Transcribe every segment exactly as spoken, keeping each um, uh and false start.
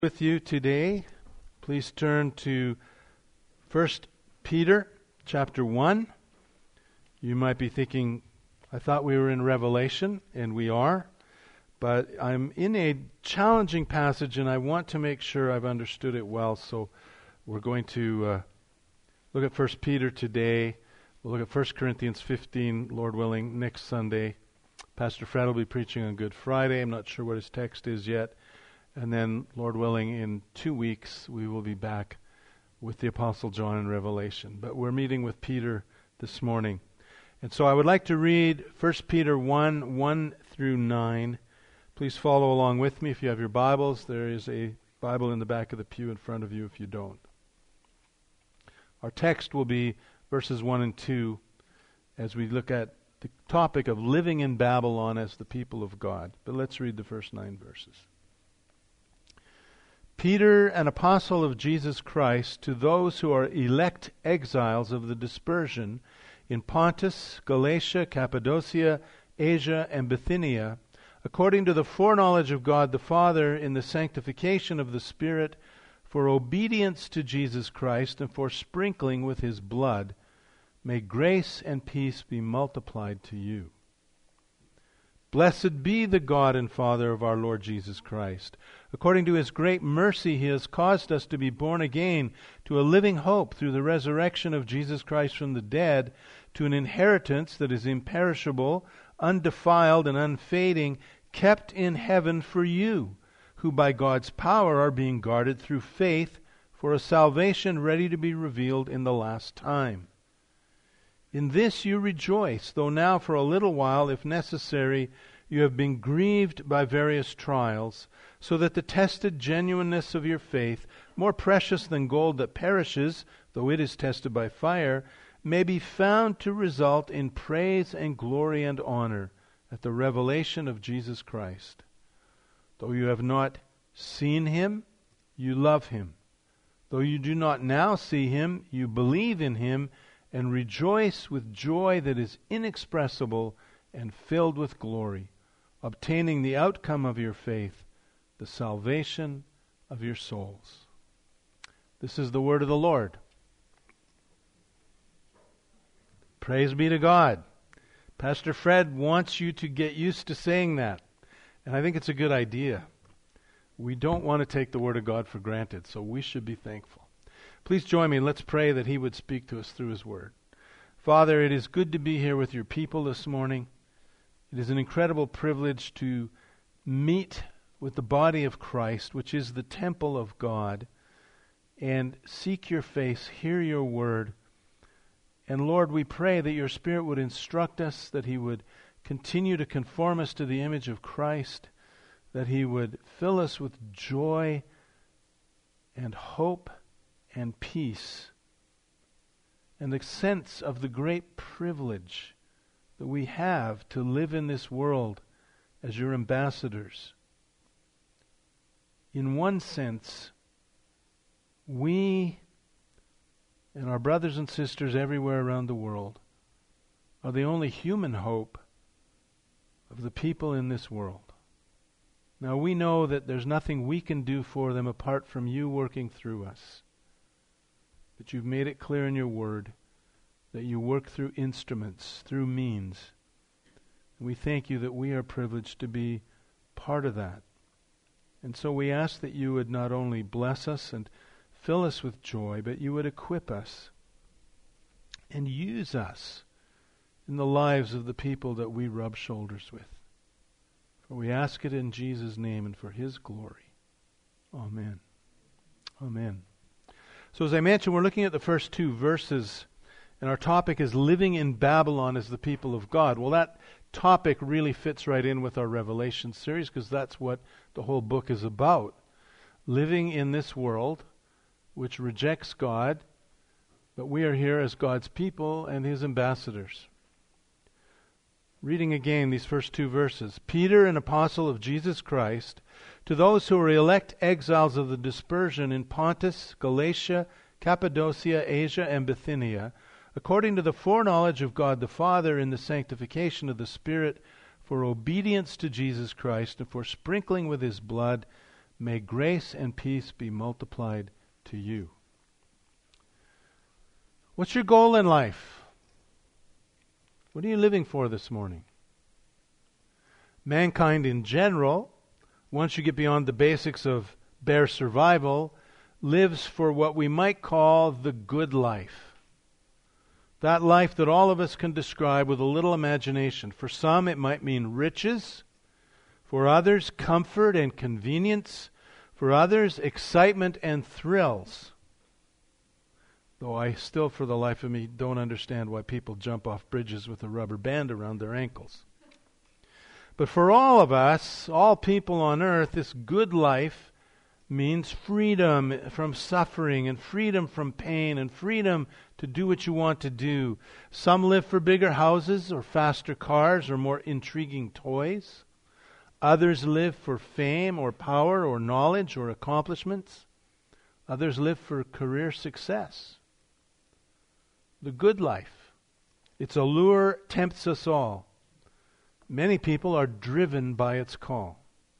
With you today, please turn to First Peter chapter one. You might be thinking, I thought we were in Revelation, and we are, but I'm in a challenging passage, and I want to make sure I've understood it well, so we're going to uh, look at First Peter today. We'll look at First Corinthians fifteen, Lord willing, next Sunday. Pastor Fred will be preaching on Good Friday. I'm not sure what his text is yet. And then, Lord willing, in two weeks, we will be back with the Apostle John in Revelation. But we're meeting with Peter this morning. And so I would like to read First Peter one, one through nine. Please follow along with me if you have your Bibles. There is a Bible in the back of the pew in front of you if you don't. Our text will be verses one and two as we look at the topic of living in Babylon as the people of God. But let's read the first nine verses. Peter, an apostle of Jesus Christ, to those who are elect exiles of the dispersion in Pontus, Galatia, Cappadocia, Asia, and Bithynia, according to the foreknowledge of God the Father in the sanctification of the Spirit, for obedience to Jesus Christ and for sprinkling with His blood, may grace and peace be multiplied to you. Blessed be the God and Father of our Lord Jesus Christ. According to His great mercy, He has caused us to be born again to a living hope through the resurrection of Jesus Christ from the dead, to an inheritance that is imperishable, undefiled, and unfading, kept in heaven for you, who by God's power are being guarded through faith for a salvation ready to be revealed in the last time. In this you rejoice, though now for a little while, if necessary, you have been grieved by various trials, so that the tested genuineness of your faith, more precious than gold that perishes, though it is tested by fire, may be found to result in praise and glory and honor at the revelation of Jesus Christ. Though you have not seen Him, you love Him. Though you do not now see Him, you believe in Him, and rejoice with joy that is inexpressible and filled with glory, obtaining the outcome of your faith, the salvation of your souls. This is the word of the Lord. Praise be to God. Pastor Fred wants you to get used to saying that, and I think it's a good idea. We don't want to take the word of God for granted, so we should be thankful. Please join me and let's pray that He would speak to us through His word. Father, it is good to be here with your people this morning. It is an incredible privilege to meet with the body of Christ, which is the temple of God, and seek your face, hear your word. And Lord, we pray that your Spirit would instruct us, that He would continue to conform us to the image of Christ, that He would fill us with joy and hope and peace, and the sense of the great privilege that we have to live in this world as your ambassadors. In one sense, we and our brothers and sisters everywhere around the world are the only human hope of the people in this world. Now we know that there's nothing we can do for them apart from you working through us. But you've made it clear in your word that you work through instruments, through means. And we thank you that we are privileged to be part of that. And so we ask that you would not only bless us and fill us with joy, but you would equip us and use us in the lives of the people that we rub shoulders with. For we ask it in Jesus' name and for His glory. Amen. Amen. So as I mentioned, we're looking at the first two verses, and our topic is living in Babylon as the people of God. Well, that topic really fits right in with our Revelation series, because that's what the whole book is about. Living in this world which rejects God, but we are here as God's people and His ambassadors. Reading again these first two verses. Peter, an apostle of Jesus Christ, to those who are elect exiles of the dispersion in Pontus, Galatia, Cappadocia, Asia, and Bithynia, according to the foreknowledge of God the Father in the sanctification of the Spirit, for obedience to Jesus Christ and for sprinkling with His blood, May grace and peace be multiplied to you. What's your goal in life? What are you living for this morning? Mankind in general, once you get beyond the basics of bare survival, lives for what we might call the good life. That life that all of us can describe with a little imagination. For some, it might mean riches. For others, comfort and convenience. For others, excitement and thrills. Though I still, for the life of me, don't understand why people jump off bridges with a rubber band around their ankles. But for all of us, all people on earth, this good life means freedom from suffering and freedom from pain and freedom to do what you want to do. Some live for bigger houses or faster cars or more intriguing toys. Others live for fame or power or knowledge or accomplishments. Others live for career success. The good life, its allure tempts us all. Many people are driven by its call.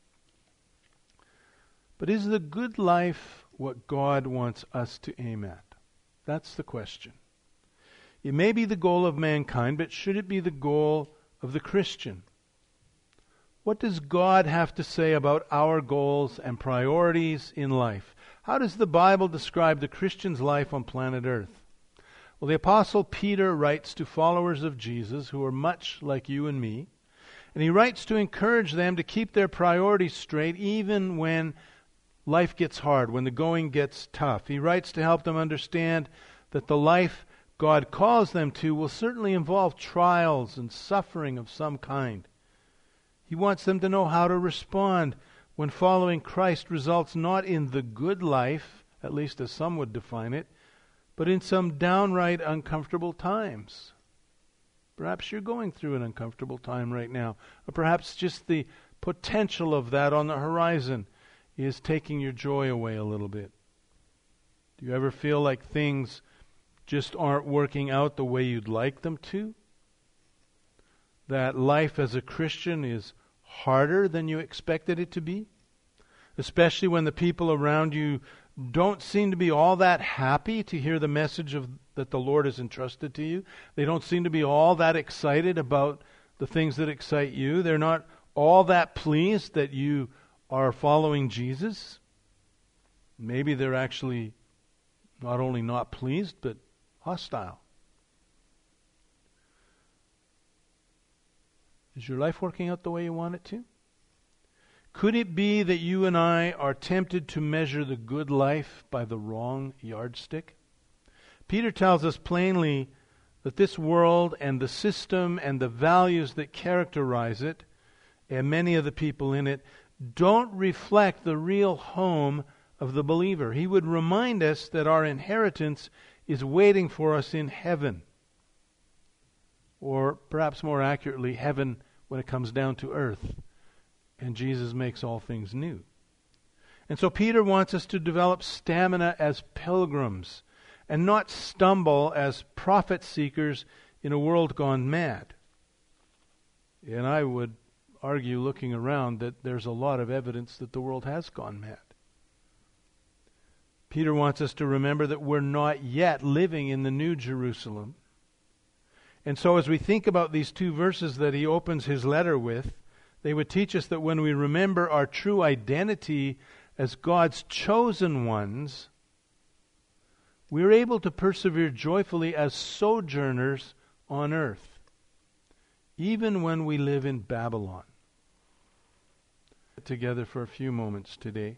But is the good life what God wants us to aim at? That's the question. It may be the goal of mankind, but should it be the goal of the Christian? What does God have to say about our goals and priorities in life? How does the Bible describe the Christian's life on planet Earth? Well, the Apostle Peter writes to followers of Jesus who are much like you and me, and he writes to encourage them to keep their priorities straight even when life gets hard, when the going gets tough. He writes to help them understand that the life God calls them to will certainly involve trials and suffering of some kind. He wants them to know how to respond when following Christ results not in the good life, at least as some would define it, but in some downright uncomfortable times. Perhaps you're going through an uncomfortable time right now, or perhaps just the potential of that on the horizon is taking your joy away a little bit. Do you ever feel like things just aren't working out the way you'd like them to? That life as a Christian is harder than you expected it to be? Especially when the people around you don't seem to be all that happy to hear the message of that the Lord has entrusted to you. They don't seem to be all that excited about the things that excite you. They're not all that pleased that you are following Jesus. Maybe they're actually not only not pleased, but hostile. Is your life working out the way you want it to? Could it be that you and I are tempted to measure the good life by the wrong yardstick? Peter tells us plainly that this world and the system and the values that characterize it, and many of the people in it, don't reflect the real home of the believer. He would remind us that our inheritance is waiting for us in heaven. Or perhaps more accurately, heaven when it comes down to earth. And Jesus makes all things new. And so Peter wants us to develop stamina as pilgrims and not stumble as profit seekers in a world gone mad. And I would argue, looking around, that there's a lot of evidence that the world has gone mad. Peter wants us to remember that we're not yet living in the New Jerusalem. And so as we think about these two verses that he opens his letter with, they would teach us that when we remember our true identity as God's chosen ones, we're able to persevere joyfully as sojourners on earth, even when we live in Babylon. Together for a few moments today.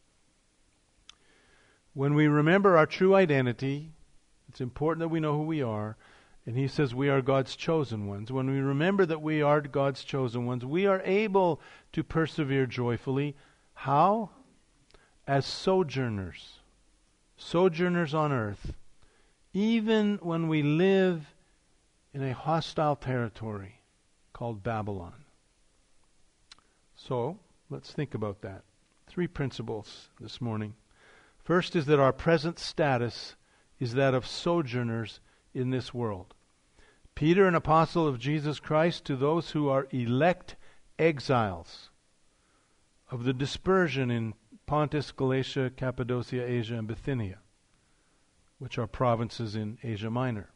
When we remember our true identity, it's important that we know who we are. And he says we are God's chosen ones. When we remember that we are God's chosen ones, we are able to persevere joyfully. How? As sojourners. Sojourners on earth. Even when we live in a hostile territory called Babylon. So, let's think about that. Three principles this morning. First is that our present status is that of sojourners in this world. Peter, an apostle of Jesus Christ, to those who are elect exiles of the dispersion in Pontus, Galatia, Cappadocia, Asia, and Bithynia, which are provinces in Asia Minor.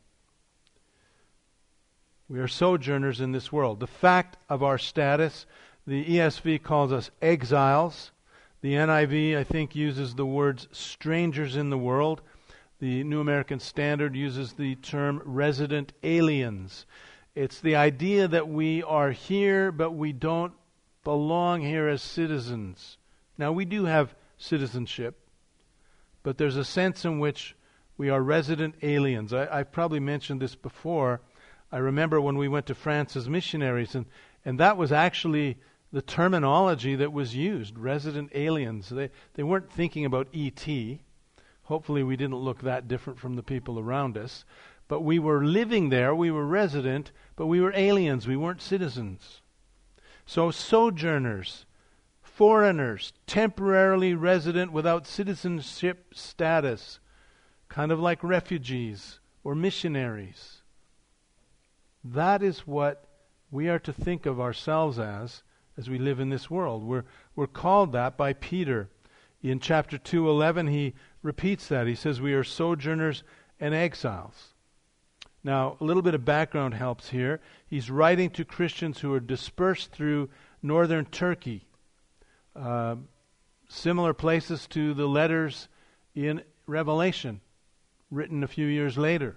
We are sojourners in this world. The fact of our status, the E S V calls us exiles. The N I V, I think, uses the words strangers in the world. The New American Standard uses the term resident aliens. It's the idea that we are here, but we don't belong here as citizens. Now, we do have citizenship, but there's a sense in which we are resident aliens. I, I've probably mentioned this before. I remember when we went to France as missionaries, and, and that was actually the terminology that was used, resident aliens. They, they weren't thinking about E T. Hopefully we didn't look that different from the people around us. But we were living there, we were resident, but we were aliens, we weren't citizens. So sojourners, foreigners, temporarily resident without citizenship status, kind of like refugees or missionaries. That is what we are to think of ourselves as, as we live in this world. We're, we're called that by Peter. In chapter two eleven, he repeats that. He says we are sojourners and exiles. Now, a little bit of background helps here. He's writing to Christians who are dispersed through northern Turkey, uh, similar places to the letters in Revelation, written a few years later.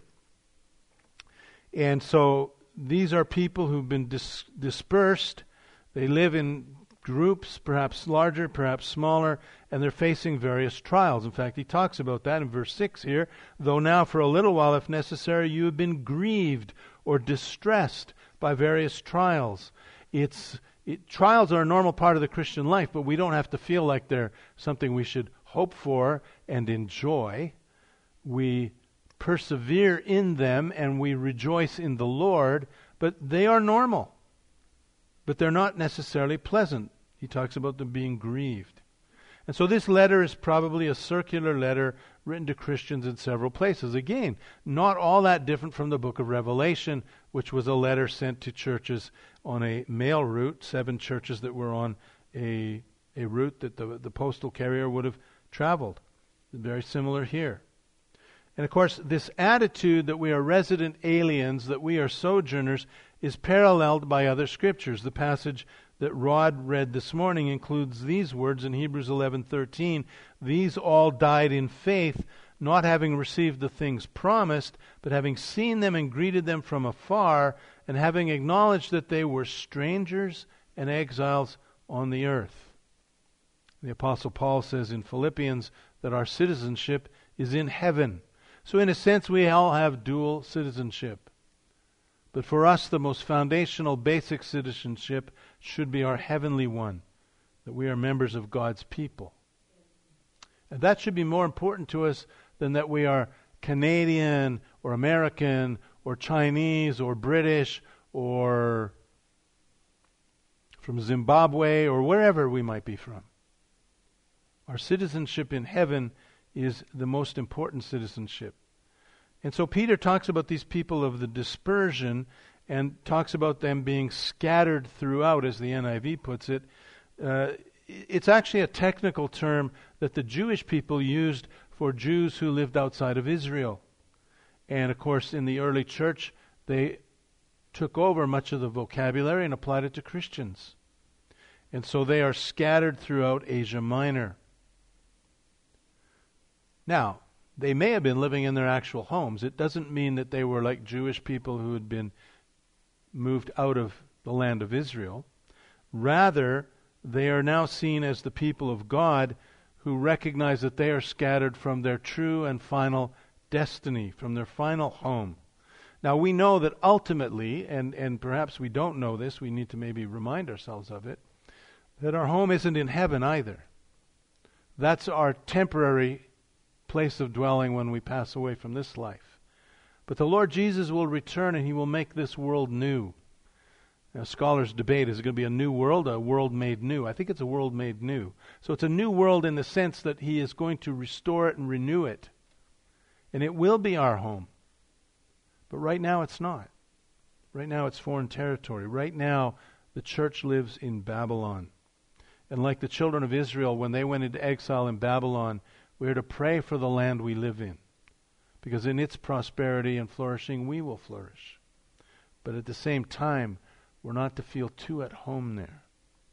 And so these are people who've been dis- dispersed. They live in groups, perhaps larger, perhaps smaller, and they're facing various trials. In fact, he talks about that in verse six here. Though now for a little while, if necessary, you have been grieved or distressed by various trials. It's it, trials are a normal part of the Christian life, but we don't have to feel like they're something we should hope for and enjoy. We persevere in them and we rejoice in the Lord, but they are normal. But they're not necessarily pleasant. He talks about them being grieved. And so this letter is probably a circular letter written to Christians in several places. Again, not all that different from the book of Revelation, which was a letter sent to churches on a mail route, seven churches that were on a, a route that the, the postal carrier would have traveled. Very similar here. And of course, this attitude that we are resident aliens, that we are sojourners, is paralleled by other scriptures. The passage that Rod read this morning includes these words in Hebrews eleven thirteen. These all died in faith, not having received the things promised, but having seen them and greeted them from afar, and having acknowledged that they were strangers and exiles on the earth. The Apostle Paul says in Philippians that our citizenship is in heaven. So in a sense, we all have dual citizenship. But for us, the most foundational, basic citizenship should be our heavenly one, that we are members of God's people. And that should be more important to us than that we are Canadian or American or Chinese or British or from Zimbabwe or wherever we might be from. Our citizenship in heaven is the most important citizenship. And so Peter talks about these people of the dispersion and talks about them being scattered throughout, as the N I V puts it. Uh, it's actually a technical term that the Jewish people used for Jews who lived outside of Israel. And of course, in the early church, they took over much of the vocabulary and applied it to Christians. And so they are scattered throughout Asia Minor. Now, they may have been living in their actual homes. It doesn't mean that they were like Jewish people who had been moved out of the land of Israel. Rather, they are now seen as the people of God who recognize that they are scattered from their true and final destiny, from their final home. Now, we know that ultimately, and, and perhaps we don't know this, we need to maybe remind ourselves of it, that our home isn't in heaven either. That's our temporary place of dwelling when we pass away from this life. But the Lord Jesus will return and He will make this world new. Now, scholars debate, is it going to be a new world, a world made new? I think it's a world made new. So it's a new world in the sense that He is going to restore it and renew it. And it will be our home. But right now it's not. Right now it's foreign territory. Right now the church lives in Babylon. And like the children of Israel, when they went into exile in Babylon, we are to pray for the land we live in, because in its prosperity and flourishing, we will flourish. But at the same time, we're not to feel too at home there.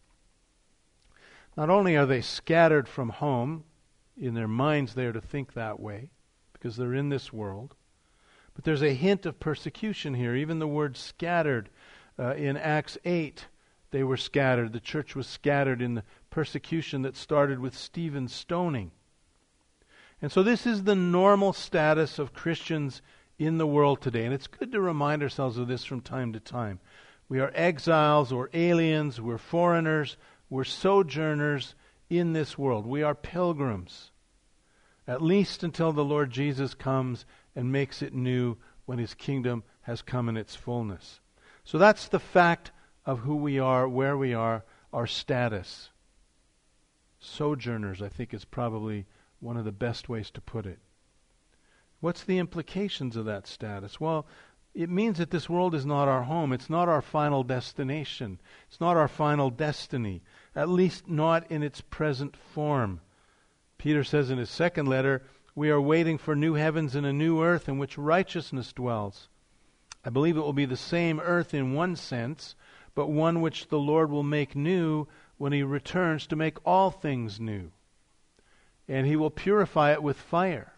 Not only are they scattered from home, in their minds they are to think that way, because they're in this world, but there's a hint of persecution here. Even the word scattered, uh, in Acts eight, they were scattered. The church was scattered in the persecution that started with Stephen's stoning. And so this is the normal status of Christians in the world today. And it's good to remind ourselves of this from time to time. We are exiles or aliens. We're foreigners. We're sojourners in this world. We are pilgrims, at least until the Lord Jesus comes and makes it new when His kingdom has come in its fullness. So that's the fact of who we are, where we are, our status. Sojourners, I think, is probably one of the best ways to put it. What's the implications of that status? Well, it means that this world is not our home. It's not our final destination. It's not our final destiny, at least not in its present form. Peter says in his second letter, we are waiting for new heavens and a new earth in which righteousness dwells. I believe it will be the same earth in one sense, but one which the Lord will make new when He returns to make all things new. And He will purify it with fire.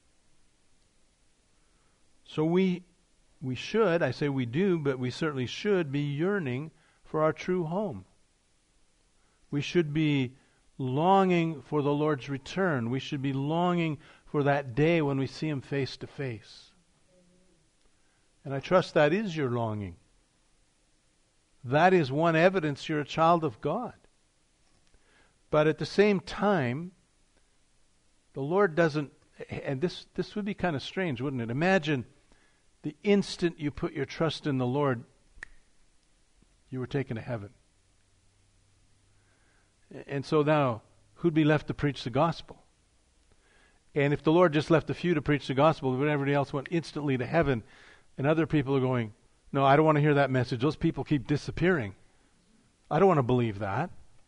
So we we should, I say we do, but we certainly should be yearning for our true home. We should be longing for the Lord's return. We should be longing for that day when we see Him face to face. And I trust that is your longing. That is one evidence you're a child of God. But at the same time, the Lord doesn't, and this, this would be kind of strange, wouldn't it? Imagine the instant you put your trust in the Lord, you were taken to heaven. And so now, who'd be left to preach the gospel? And if the Lord just left a few to preach the gospel, when everybody else went instantly to heaven, and other people are going, no, I don't want to hear that message. Those people keep disappearing. I don't want to believe that.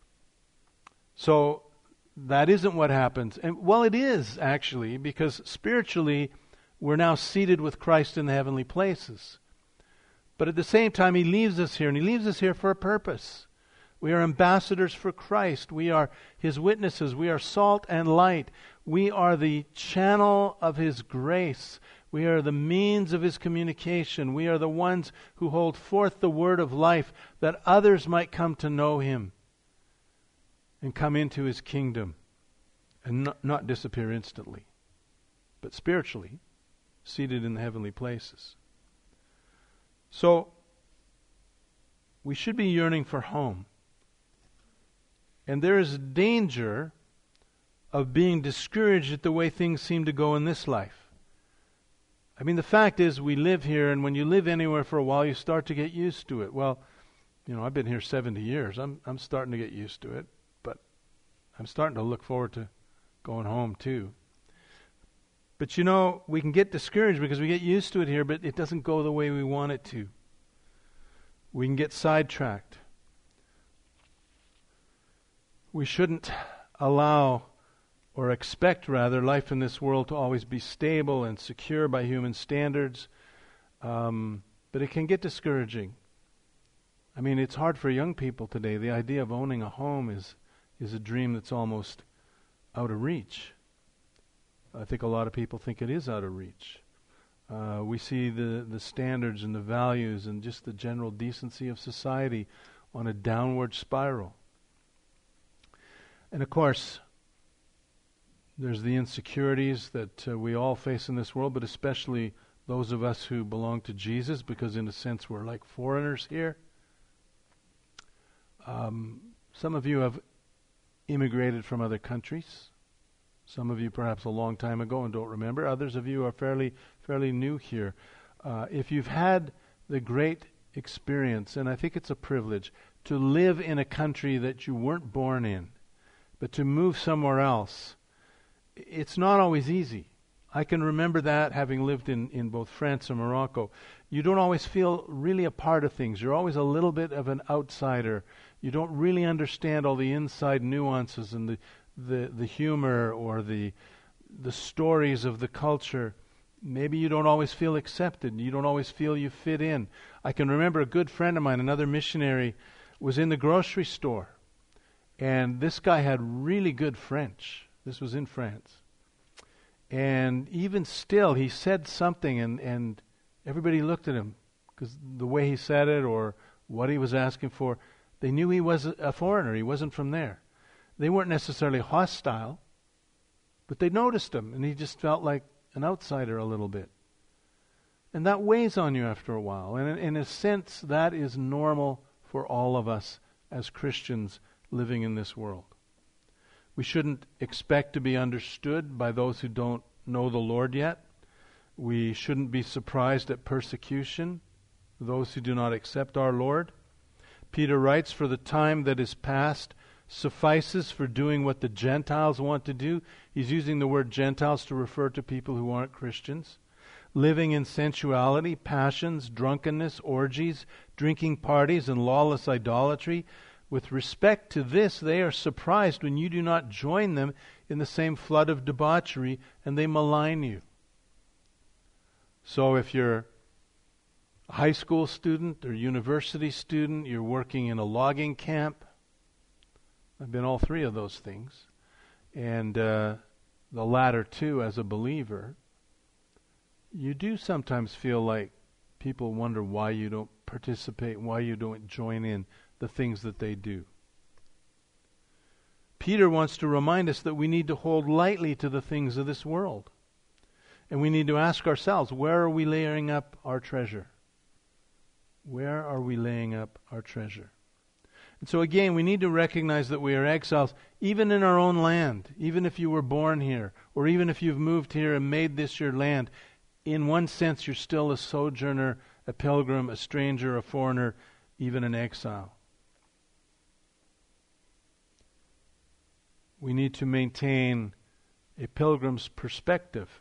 So that isn't what happens. And well, it is actually, because spiritually, we're now seated with Christ in the heavenly places. But at the same time, He leaves us here, and He leaves us here for a purpose. We are ambassadors for Christ. We are His witnesses. We are salt and light. We are the channel of His grace. We are the means of His communication. We are the ones who hold forth the word of life that others might come to know Him and come into His kingdom and not, not disappear instantly, but spiritually seated in the heavenly places. So, we should be yearning for home. And there is a danger of being discouraged at the way things seem to go in this life. I mean, the fact is, we live here, and when you live anywhere for a while, you start to get used to it. Well, you know, I've been here seventy years. I'm I'm starting to get used to it, but I'm starting to look forward to going home too. But you know, we can get discouraged because we get used to it here, but it doesn't go the way we want it to. We can get sidetracked. We shouldn't allow, or expect rather, life in this world to always be stable and secure by human standards. Um, but it can get discouraging. I mean, it's hard for young people today. The idea of owning a home is is a dream that's almost out of reach. I think a lot of people think it is out of reach. Uh, we see the, the standards and the values and just the general decency of society on a downward spiral. And of course, there's the insecurities that uh, we all face in this world, but especially those of us who belong to Jesus, because in a sense we're like foreigners here. Um, some of you have immigrated from other countries. Some of you perhaps a long time ago and don't remember. Others of you are fairly fairly new here. Uh, if you've had the great experience, and I think it's a privilege, to live in a country that you weren't born in, but to move somewhere else, it's not always easy. I can remember that, having lived in, in both France and Morocco. You don't always feel really a part of things. You're always a little bit of an outsider. You don't really understand all the inside nuances and the the, the humor or the the stories of the culture. Maybe you don't always feel accepted. You don't always feel you fit in. I can remember a good friend of mine, another missionary, was in the grocery store. And this guy had really good French. This was in France. And even still, he said something, and, and everybody looked at him because the way he said it or what he was asking for, they knew he was a foreigner. He wasn't from there. They weren't necessarily hostile, but they noticed him, and he just felt like an outsider a little bit. And that weighs on you after a while. And in, in a sense, that is normal for all of us as Christians living in this world. We shouldn't expect to be understood by those who don't know the Lord yet. We shouldn't be surprised at persecution, those who do not accept our Lord. Peter writes, "For the time that is past suffices for doing what the Gentiles want to do." He's using the word Gentiles to refer to people who aren't Christians. Living in sensuality, passions, drunkenness, orgies, drinking parties, and lawless idolatry. With respect to this, they are surprised when you do not join them in the same flood of debauchery, and they malign you. So if you're a high school student or university student, you're working in a logging camp. I've been all three of those things. And uh, the latter two as a believer, you do sometimes feel like people wonder why you don't participate, why you don't join in the things that they do. Peter wants to remind us that we need to hold lightly to the things of this world. And we need to ask ourselves, where are we laying up our treasure? Where are we laying up our treasure? And so again, we need to recognize that we are exiles, even in our own land, even if you were born here, or even if you've moved here and made this your land. In one sense, you're still a sojourner, a pilgrim, a stranger, a foreigner, even an exile. We need to maintain a pilgrim's perspective.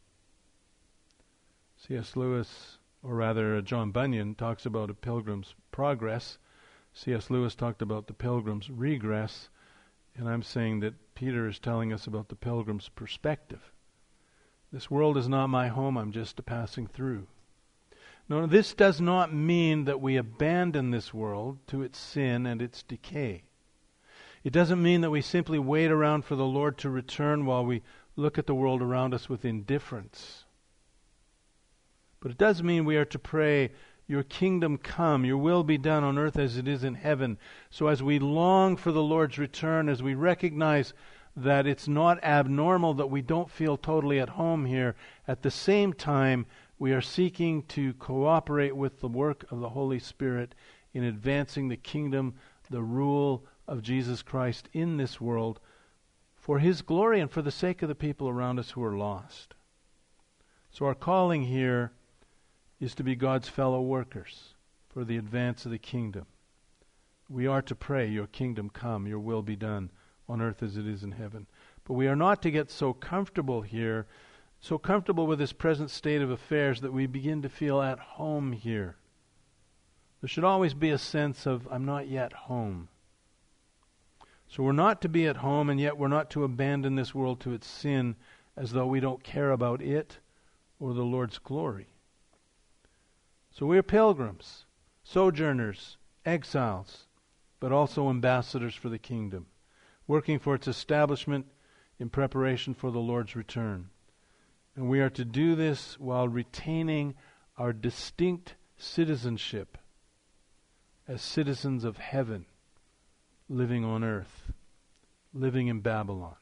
C S Lewis, or rather John Bunyan, talks about a pilgrim's progress. C S Lewis talked about the pilgrim's regress, and I'm saying that Peter is telling us about the pilgrim's perspective. This world is not my home, I'm just a passing through. No, this does not mean that we abandon this world to its sin and its decay. It doesn't mean that we simply wait around for the Lord to return while we look at the world around us with indifference. But it does mean we are to pray, "Your kingdom come, your will be done on earth as it is in heaven." So as we long for the Lord's return, as we recognize that it's not abnormal that we don't feel totally at home here, at the same time, we are seeking to cooperate with the work of the Holy Spirit in advancing the kingdom, the rule of Jesus Christ in this world for His glory and for the sake of the people around us who are lost. So our calling here is to be God's fellow workers for the advance of the kingdom. We are to pray, "Your kingdom come, your will be done on earth as it is in heaven." But we are not to get so comfortable here, so comfortable with this present state of affairs that we begin to feel at home here. There should always be a sense of, "I'm not yet home." So we're not to be at home, and yet we're not to abandon this world to its sin as though we don't care about it or the Lord's glory. So we're pilgrims, sojourners, exiles, but also ambassadors for the kingdom, working for its establishment in preparation for the Lord's return. And we are to do this while retaining our distinct citizenship as citizens of heaven, living on earth, living in Babylon.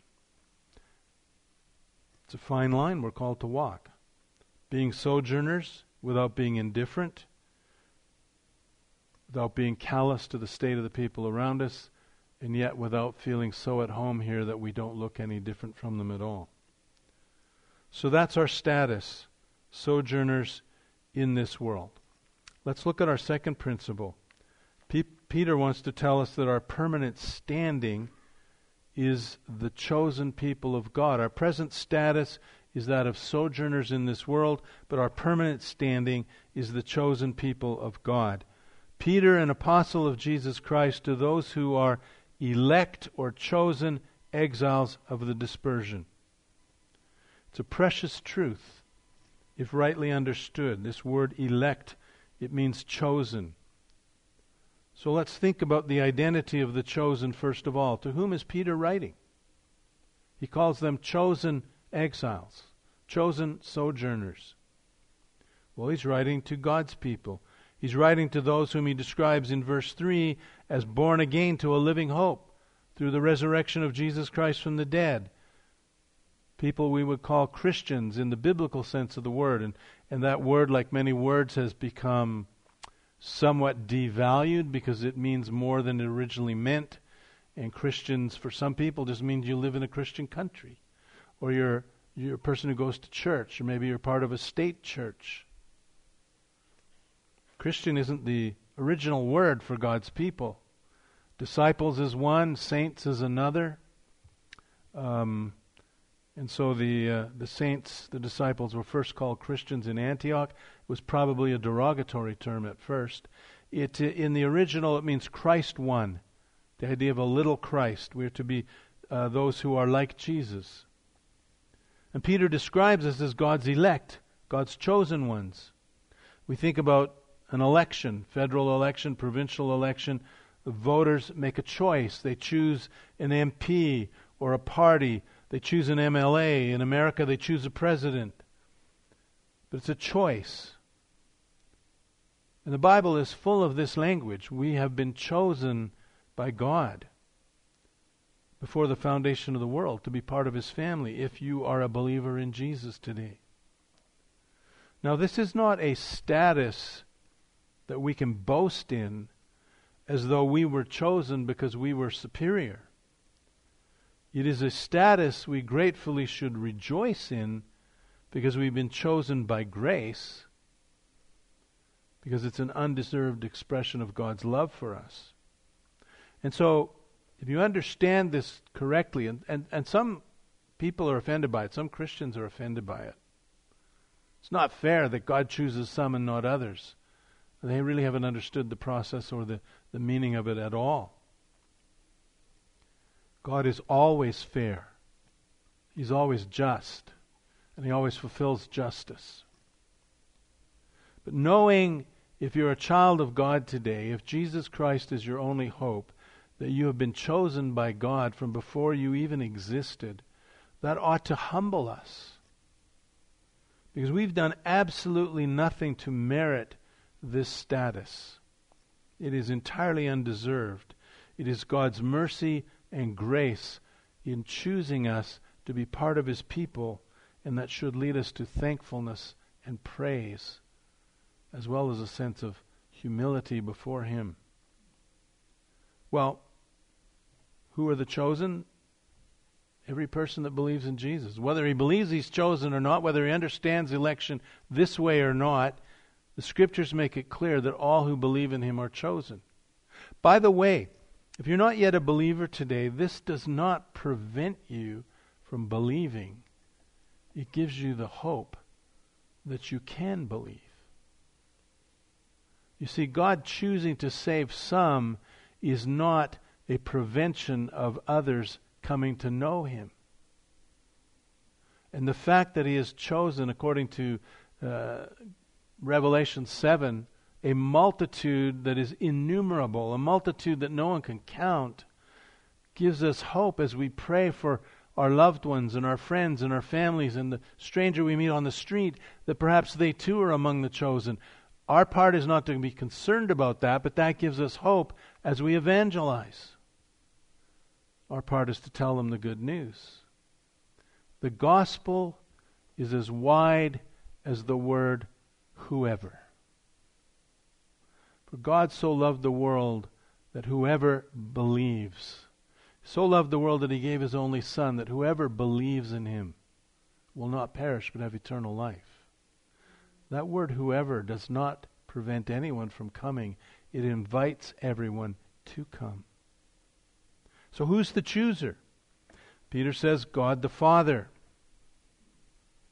It's a fine line we're called to walk. Being sojourners without being indifferent, without being callous to the state of the people around us, and yet without feeling so at home here that we don't look any different from them at all. So that's our status, sojourners in this world. Let's look at our second principle. P- Peter wants to tell us that our permanent standing is the chosen people of God. Our present status is that of sojourners in this world, but our permanent standing is the chosen people of God. Peter, an apostle of Jesus Christ, to those who are elect or chosen exiles of the dispersion. It's a precious truth, if rightly understood. This word elect, it means chosen. So let's think about the identity of the chosen first of all. To whom is Peter writing? He calls them chosen exiles, chosen sojourners. Well, he's writing to God's people. He's writing to those whom he describes in verse three as born again to a living hope through the resurrection of Jesus Christ from the dead. People we would call Christians in the biblical sense of the word. And, and that word, like many words, has become somewhat devalued because it means more than it originally meant. And Christians, for some people, just means you live in a Christian country. Or you're, you're a person who goes to church. Or maybe you're part of a state church. Christian isn't the original word for God's people. Disciples is one, saints is another. Um, and so the uh, the saints, the disciples, were first called Christians in Antioch. It was probably a derogatory term at first. It in the original it means Christ one, the idea of a little Christ. We're to be uh, those who are like Jesus. And Peter describes us as God's elect, God's chosen ones. We think about an election, federal election, provincial election. The voters make a choice. They choose an M P or a party. They choose an M L A. In America, they choose a president. But it's a choice. And the Bible is full of this language. We have been chosen by God before the foundation of the world to be part of His family if you are a believer in Jesus today. Now, this is not a status that we can boast in as though we were chosen because we were superior. It is a status we gratefully should rejoice in because we've been chosen by grace, because it's an undeserved expression of God's love for us. And so, if you understand this correctly, and, and, and some people are offended by it, some Christians are offended by it. It's not fair that God chooses some and not others. They really haven't understood the process or the, the meaning of it at all. God is always fair. He's always just. And He always fulfills justice. But knowing if you're a child of God today, if Jesus Christ is your only hope, that you have been chosen by God from before you even existed, that ought to humble us. Because we've done absolutely nothing to merit this status. It is entirely undeserved. It is God's mercy and grace in choosing us to be part of His people, and that should lead us to thankfulness and praise, as well as a sense of humility before Him. Well, who are the chosen? Every person that believes in Jesus. Whether he believes he's chosen or not, whether he understands election this way or not, the Scriptures make it clear that all who believe in Him are chosen. By the way, if you're not yet a believer today, this does not prevent you from believing. It gives you the hope that you can believe. You see, God choosing to save some is not a prevention of others coming to know Him. And the fact that He has chosen, according to uh, Revelation seven, a multitude that is innumerable, a multitude that no one can count, gives us hope as we pray for our loved ones and our friends and our families and the stranger we meet on the street, that perhaps they too are among the chosen. Our part is not to be concerned about that, but that gives us hope as we evangelize. Our part is to tell them the good news. The gospel is as wide as the word whoever. For God so loved the world that whoever believes, so loved the world that He gave His only Son, that whoever believes in Him will not perish but have eternal life. That word whoever does not prevent anyone from coming. It invites everyone to come. So who's the chooser? Peter says God the Father.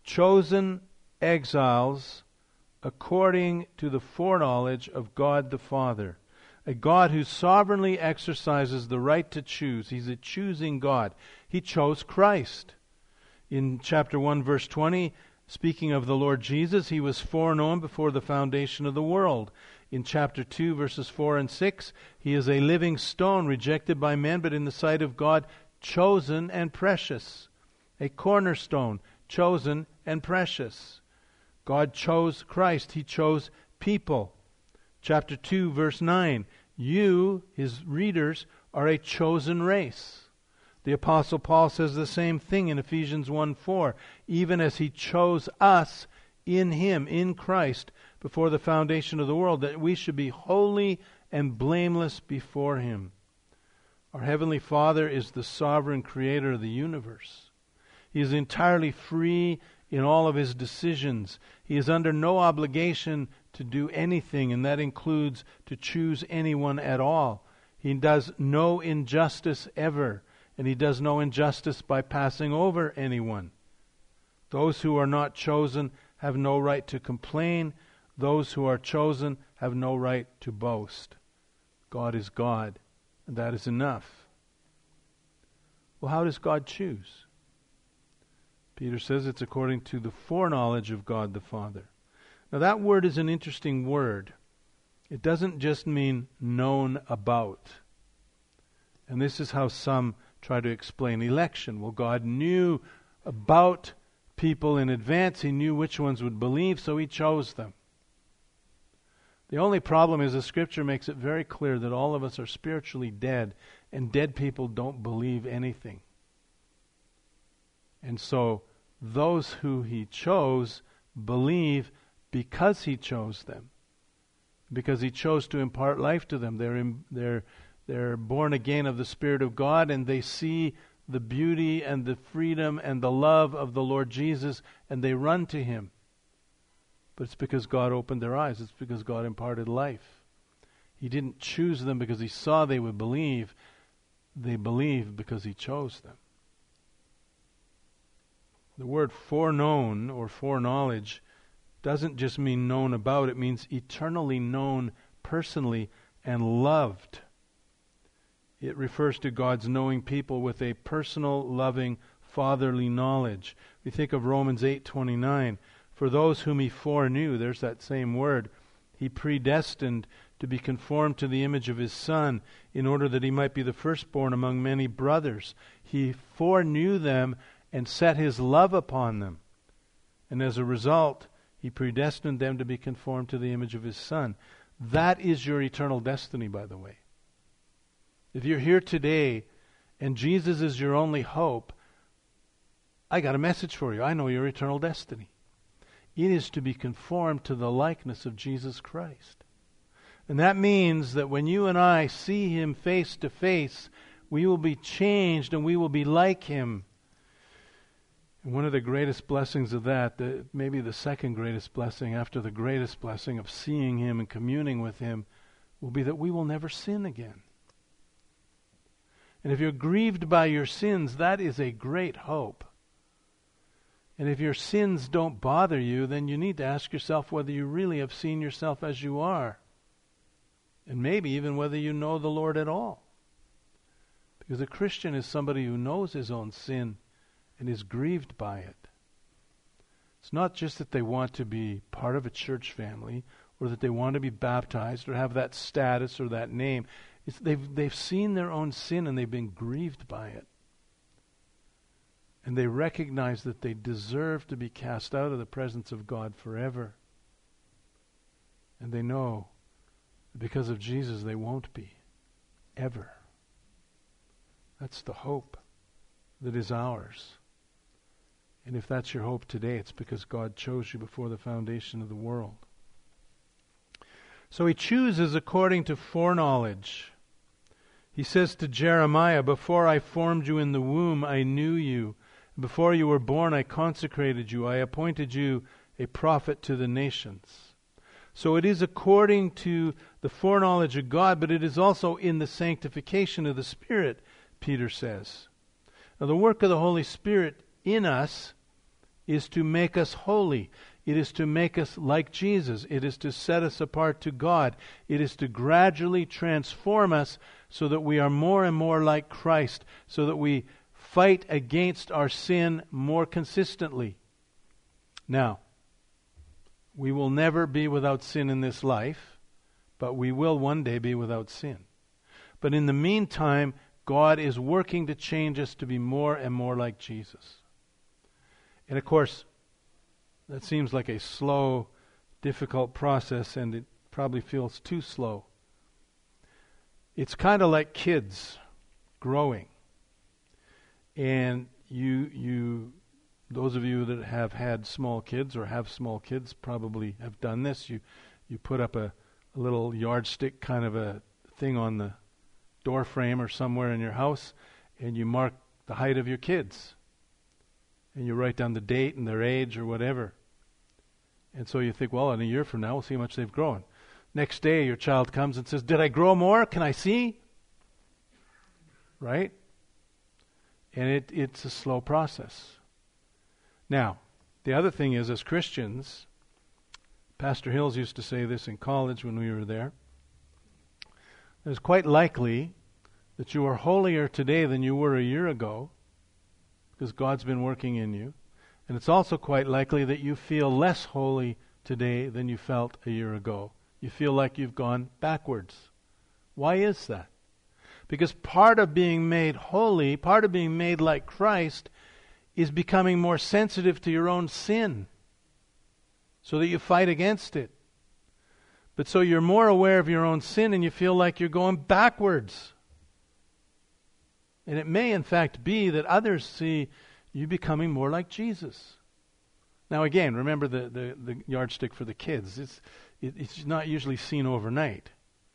chosen exiles according to the foreknowledge of God the Father. A God who sovereignly exercises the right to choose. He's a choosing God. He chose Christ. In chapter one, verse twenty, speaking of the Lord Jesus, He was foreknown before the foundation of the world. In chapter two, verses four and six, He is a living stone, rejected by men, but in the sight of God, chosen and precious. A cornerstone, chosen and precious. God chose Christ. He chose people. Chapter two, verse nine, you, His readers, are a chosen race. The Apostle Paul says the same thing in Ephesians one four, even as He chose us in Him, in Christ, before the foundation of the world, that we should be holy and blameless before Him. Our Heavenly Father is the sovereign creator of the universe. He is entirely free in all of His decisions. He is under no obligation to do anything, and that includes to choose anyone at all. He does no injustice ever, and He does no injustice by passing over anyone. Those who are not chosen have no right to complain. Those who are chosen have no right to boast. God is God, and that is enough. Well, how does God choose? Peter says it's according to the foreknowledge of God the Father. Now that word is an interesting word. It doesn't just mean known about. And this is how some try to explain election. Well, God knew about people in advance. He knew which ones would believe, so He chose them. The only problem is the Scripture makes it very clear that all of us are spiritually dead, and dead people don't believe anything. And so those who He chose believe because He chose them. Because He chose to impart life to them. They're, in, they're, they're born again of the Spirit of God, and they see the beauty and the freedom and the love of the Lord Jesus, and they run to Him. But it's because God opened their eyes. It's because God imparted life. He didn't choose them because He saw they would believe. They believed because He chose them. The word foreknown or foreknowledge doesn't just mean known about. It means eternally known personally and loved. It refers to God's knowing people with a personal, loving, fatherly knowledge. We think of Romans eight twenty-nine. For those whom He foreknew, there's that same word, He predestined to be conformed to the image of His Son, in order that He might be the firstborn among many brothers. He foreknew them and set His love upon them. And as a result, He predestined them to be conformed to the image of His Son. That is your eternal destiny, by the way. If you're here today and Jesus is your only hope, I got a message for you. I know your eternal destiny. It is to be conformed to the likeness of Jesus Christ. And that means that when you and I see Him face to face, we will be changed and we will be like Him. And one of the greatest blessings of that, the, maybe the second greatest blessing after the greatest blessing of seeing Him and communing with Him, will be that we will never sin again. And if you're grieved by your sins, that is a great hope. And if your sins don't bother you, then you need to ask yourself whether you really have seen yourself as you are. And maybe even whether you know the Lord at all. Because a Christian is somebody who knows his own sin and is grieved by it. It's not just that they want to be part of a church family or that they want to be baptized or have that status or that name. It's they've, they've seen their own sin and they've been grieved by it. And they recognize that they deserve to be cast out of the presence of God forever. And they know that because of Jesus they won't be. Ever. That's the hope that is ours. And if that's your hope today, it's because God chose you before the foundation of the world. So He chooses according to foreknowledge. He says to Jeremiah, before I formed you in the womb, I knew you. Before you were born, I consecrated you. I appointed you a prophet to the nations. So it is according to the foreknowledge of God, but it is also in the sanctification of the Spirit, Peter says. Now the work of the Holy Spirit in us is to make us holy. It is to make us like Jesus. It is to set us apart to God. It is to gradually transform us so that we are more and more like Christ, so that we fight against our sin more consistently. Now, we will never be without sin in this life, but we will one day be without sin. But in the meantime, God is working to change us to be more and more like Jesus. And of course, that seems like a slow, difficult process, and it probably feels too slow. It's kind of like kids growing. And you, you, those of you that have had small kids or have small kids probably have done this. You, you put up a, a little yardstick kind of a thing on the door frame or somewhere in your house, and you mark the height of your kids. And you write down the date and their age or whatever. And so you think, well, in a year from now, we'll see how much they've grown. Next day, your child comes and says, did I grow more? Can I see? Right? And it, it's a slow process. Now, the other thing is, as Christians, Pastor Hills used to say this in college when we were there, it's quite likely that you are holier today than you were a year ago, because God's been working in you. And it's also quite likely that you feel less holy today than you felt a year ago. You feel like you've gone backwards. Why is that? Because part of being made holy, part of being made like Christ, is becoming more sensitive to your own sin, so that you fight against it. But so you're more aware of your own sin and you feel like you're going backwards. And it may in fact be that others see you becoming more like Jesus. Now again, remember the, the, the yardstick for the kids. It's, it, it's not usually seen overnight.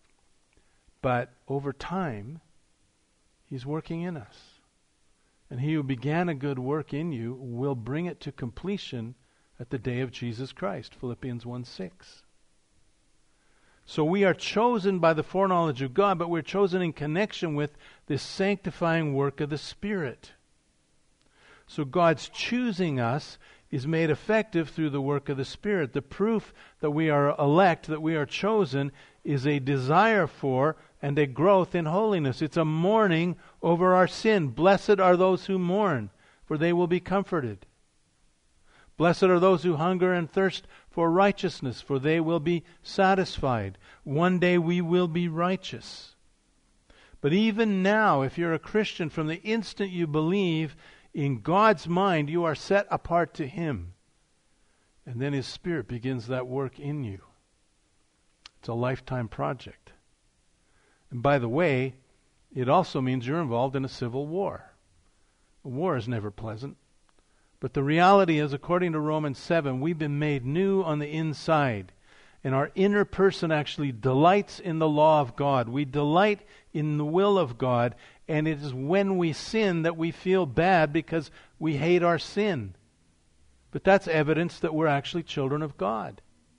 But over time, He's working in us. And He who began a good work in you will bring it to completion at the day of Jesus Christ. Philippians one six. So we are chosen by the foreknowledge of God, but we're chosen in connection with this sanctifying work of the Spirit. So God's choosing us is made effective through the work of the Spirit. The proof that we are elect, that we are chosen, is a desire for and a growth in holiness. It's a mourning over our sin. Blessed are those who mourn, for they will be comforted. Blessed are those who hunger and thirst for righteousness, for they will be satisfied. One day we will be righteous. But even now, if you're a Christian, from the instant you believe, in God's mind you are set apart to Him. And then His Spirit begins that work in you. It's a lifetime project. And by the way, it also means you're involved in a civil war. A war is never pleasant. But the reality is, according to Romans seven, we've been made new on the inside. And our inner person actually delights in the law of God. We delight in the will of God. And it is when we sin that we feel bad because we hate our sin. But that's evidence that we're actually children of God.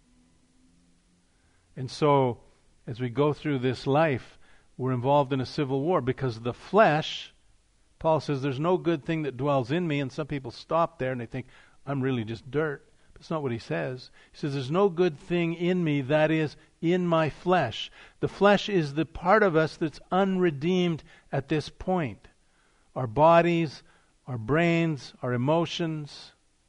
And so, as we go through this life, we're involved in a civil war because the flesh, Paul says, there's no good thing that dwells in me. And some people stop there and they think, I'm really just dirt. But it's not what he says. He says, there's no good thing in me, that is, in my flesh. The flesh is the part of us that's unredeemed at this point. Our bodies, our brains, our emotions.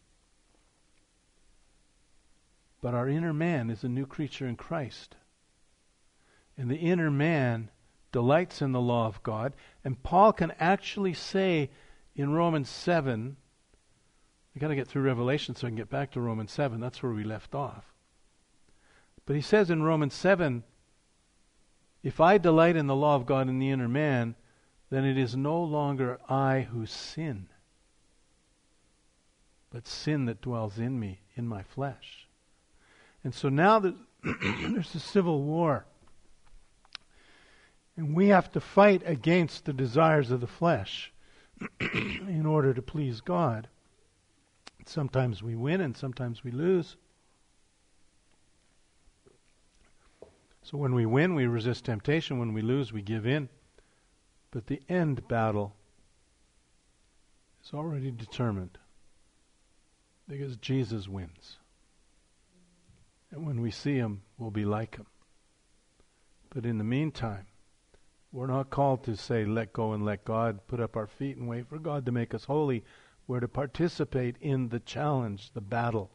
But our inner man is a new creature in Christ. And the inner man delights in the law of God. And Paul can actually say in Romans seven, we've got to get through Revelation so I can get back to Romans seven. That's where we left off. But he says in Romans seven, if I delight in the law of God in the inner man, then it is no longer I who sin, but sin that dwells in me, in my flesh. And so now that there's a civil war. And we have to fight against the desires of the flesh in order to please God. Sometimes we win and sometimes we lose. So when we win, we resist temptation. When we lose, we give in. But the end battle is already determined. Because Jesus wins. And when we see him, we'll be like him. But in the meantime, we're not called to say, let go and let God, put up our feet and wait for God to make us holy. We're to participate in the challenge, the battle.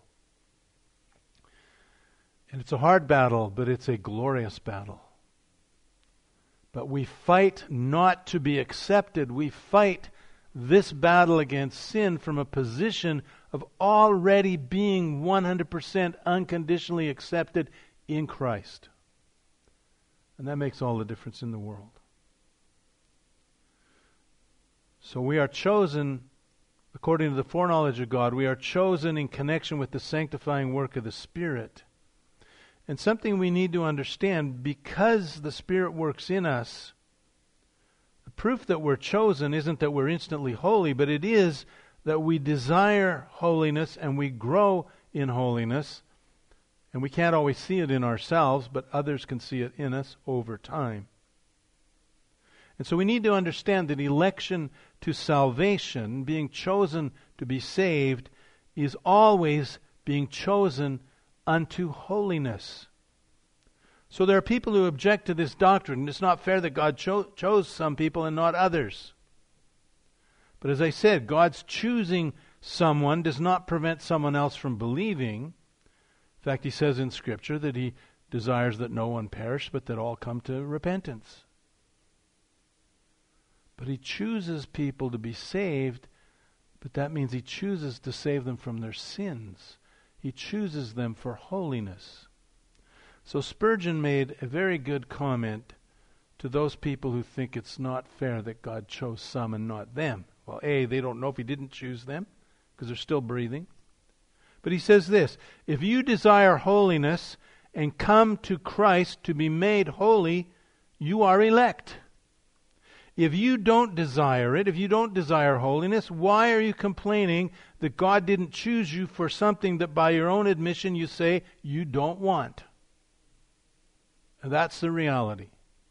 And it's a hard battle, but it's a glorious battle. But we fight not to be accepted. We fight this battle against sin from a position of already being one hundred percent unconditionally accepted in Christ. And that makes all the difference in the world. So we are chosen, according to the foreknowledge of God, we are chosen in connection with the sanctifying work of the Spirit. And something we need to understand, because the Spirit works in us, the proof that we're chosen isn't that we're instantly holy, but it is that we desire holiness and we grow in holiness. And we can't always see it in ourselves, but others can see it in us over time. And so we need to understand that election to salvation, being chosen to be saved, is always being chosen unto holiness. So there are people who object to this doctrine. It's not fair that God cho- chose some people and not others. But as I said, God's choosing someone does not prevent someone else from believing. In fact, he says in Scripture that he desires that no one perish, but that all come to repentance. But he chooses people to be saved, but that means he chooses to save them from their sins. He chooses them for holiness. So Spurgeon made a very good comment to those people who think it's not fair that God chose some and not them. Well, A, they don't know if he didn't choose them, because they're still breathing. But he says this, if you desire holiness and come to Christ to be made holy, you are elect. If you don't desire it, if you don't desire holiness, why are you complaining that God didn't choose you for something that by your own admission you say you don't want? And that's the reality.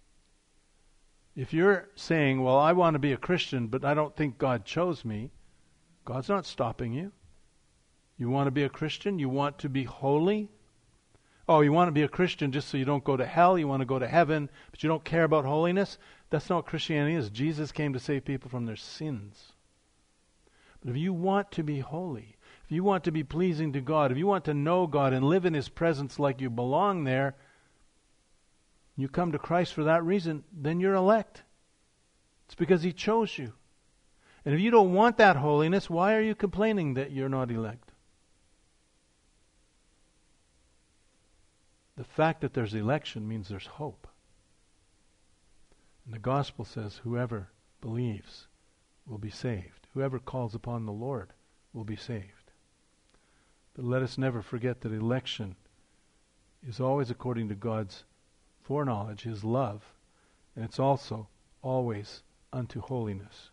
If you're saying, well, I want to be a Christian, but I don't think God chose me, God's not stopping you. You want to be a Christian? You want to be holy? Oh, you want to be a Christian just so you don't go to hell, you want to go to heaven, but you don't care about holiness? That's not what Christianity is. Jesus came to save people from their sins. But if you want to be holy, if you want to be pleasing to God, if you want to know God and live in His presence like you belong there, you come to Christ for that reason, then you're elect. It's because He chose you. And if you don't want that holiness, why are you complaining that you're not elect? The fact that there's election means there's hope. And the gospel says whoever believes will be saved. Whoever calls upon the Lord will be saved. But let us never forget that election is always according to God's foreknowledge, His love, and it's also always unto holiness.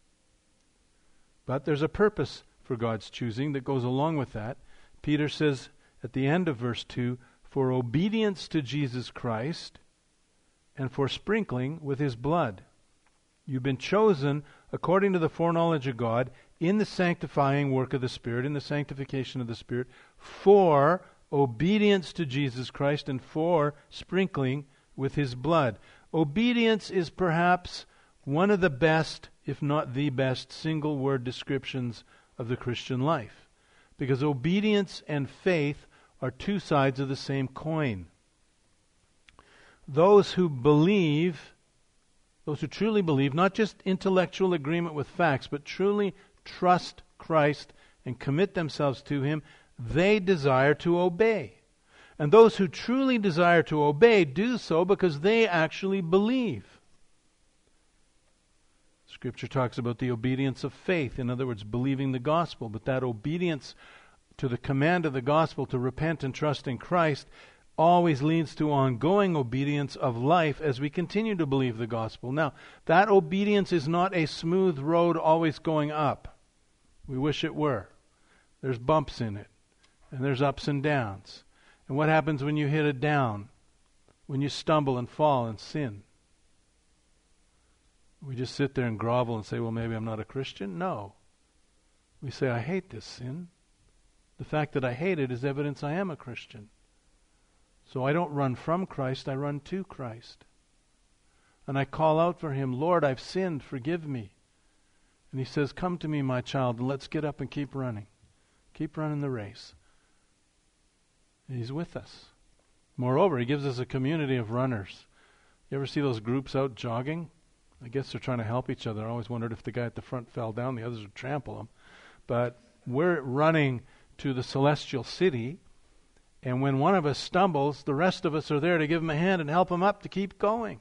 But there's a purpose for God's choosing that goes along with that. Peter says at the end of verse two, for obedience to Jesus Christ and for sprinkling with His blood. You've been chosen according to the foreknowledge of God in the sanctifying work of the Spirit, in the sanctification of the Spirit, for obedience to Jesus Christ and for sprinkling with His blood. Obedience is perhaps one of the best, if not the best, single word descriptions of the Christian life. Because obedience and faith are two sides of the same coin. Those who believe, those who truly believe, not just intellectual agreement with facts, but truly trust Christ and commit themselves to Him, they desire to obey. And those who truly desire to obey do so because they actually believe. Scripture talks about the obedience of faith, in other words, believing the gospel, but that obedience to the command of the gospel to repent and trust in Christ always leads to ongoing obedience of life as we continue to believe the gospel. Now, that obedience is not a smooth road always going up. We wish it were. There's bumps in it, and there's ups and downs. And what happens when you hit a down? When you stumble and fall and sin? We just sit there and grovel and say, well, maybe I'm not a Christian? No. We say, I hate this sin. The fact that I hate it is evidence I am a Christian. So I don't run from Christ, I run to Christ. And I call out for him, Lord, I've sinned, forgive me. And he says, come to me, my child, and let's get up and keep running. Keep running the race. And he's with us. Moreover, he gives us a community of runners. You ever see those groups out jogging? I guess they're trying to help each other. I always wondered if the guy at the front fell down, the others would trample him. But we're running to the celestial city, and when one of us stumbles, the rest of us are there to give him a hand and help him up to keep going.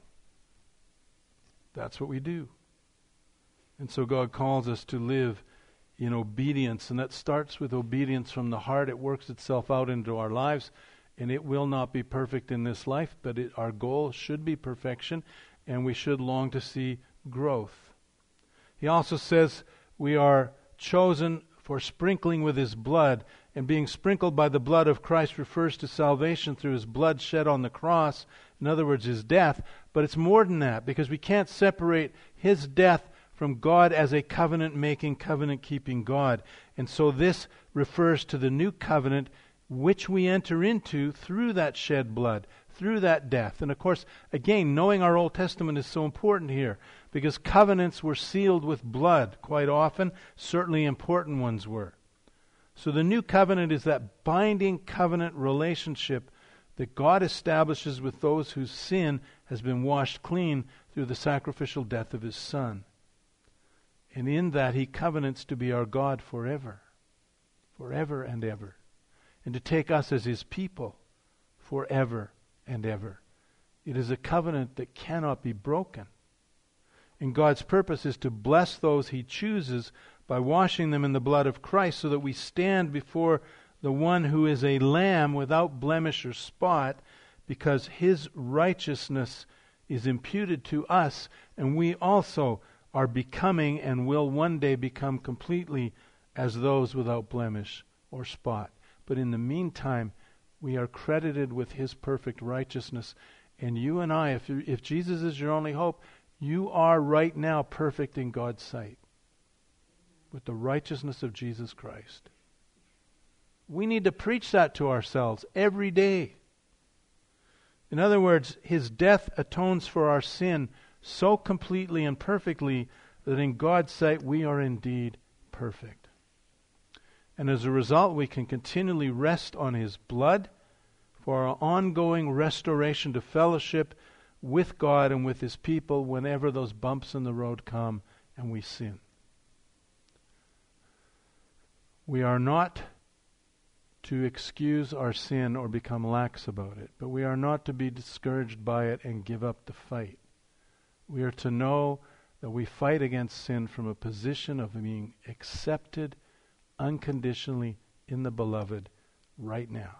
That's what we do. And so God calls us to live in obedience, and that starts with obedience from the heart. It works itself out into our lives, and it will not be perfect in this life, but it, our goal should be perfection, and we should long to see growth. He also says we are chosen for sprinkling with his blood, and being sprinkled by the blood of Christ refers to salvation through his blood shed on the cross, in other words, his death. But it's more than that, because we can't separate his death from God as a covenant-making, covenant-keeping God. And so this refers to the new covenant which we enter into through that shed blood, through that death. And of course, again, knowing our Old Testament is so important here, because covenants were sealed with blood quite often, certainly important ones were. So the new covenant is that binding covenant relationship that God establishes with those whose sin has been washed clean through the sacrificial death of his Son. And in that he covenants to be our God forever, forever and ever, and to take us as his people forever and ever. It is a covenant that cannot be broken. And God's purpose is to bless those he chooses by washing them in the blood of Christ, so that we stand before the one who is a lamb without blemish or spot, because his righteousness is imputed to us, and we also are becoming and will one day become completely as those without blemish or spot. But in the meantime, we are credited with his perfect righteousness. And you and I, if, if Jesus is your only hope, you are right now perfect in God's sight with the righteousness of Jesus Christ. We need to preach that to ourselves every day. In other words, his death atones for our sin so completely and perfectly that in God's sight we are indeed perfect. And as a result, we can continually rest on his blood for our ongoing restoration to fellowship with God and with his people whenever those bumps in the road come and we sin. We are not to excuse our sin or become lax about it, but we are not to be discouraged by it and give up the fight. We are to know that we fight against sin from a position of being accepted unconditionally in the beloved right now.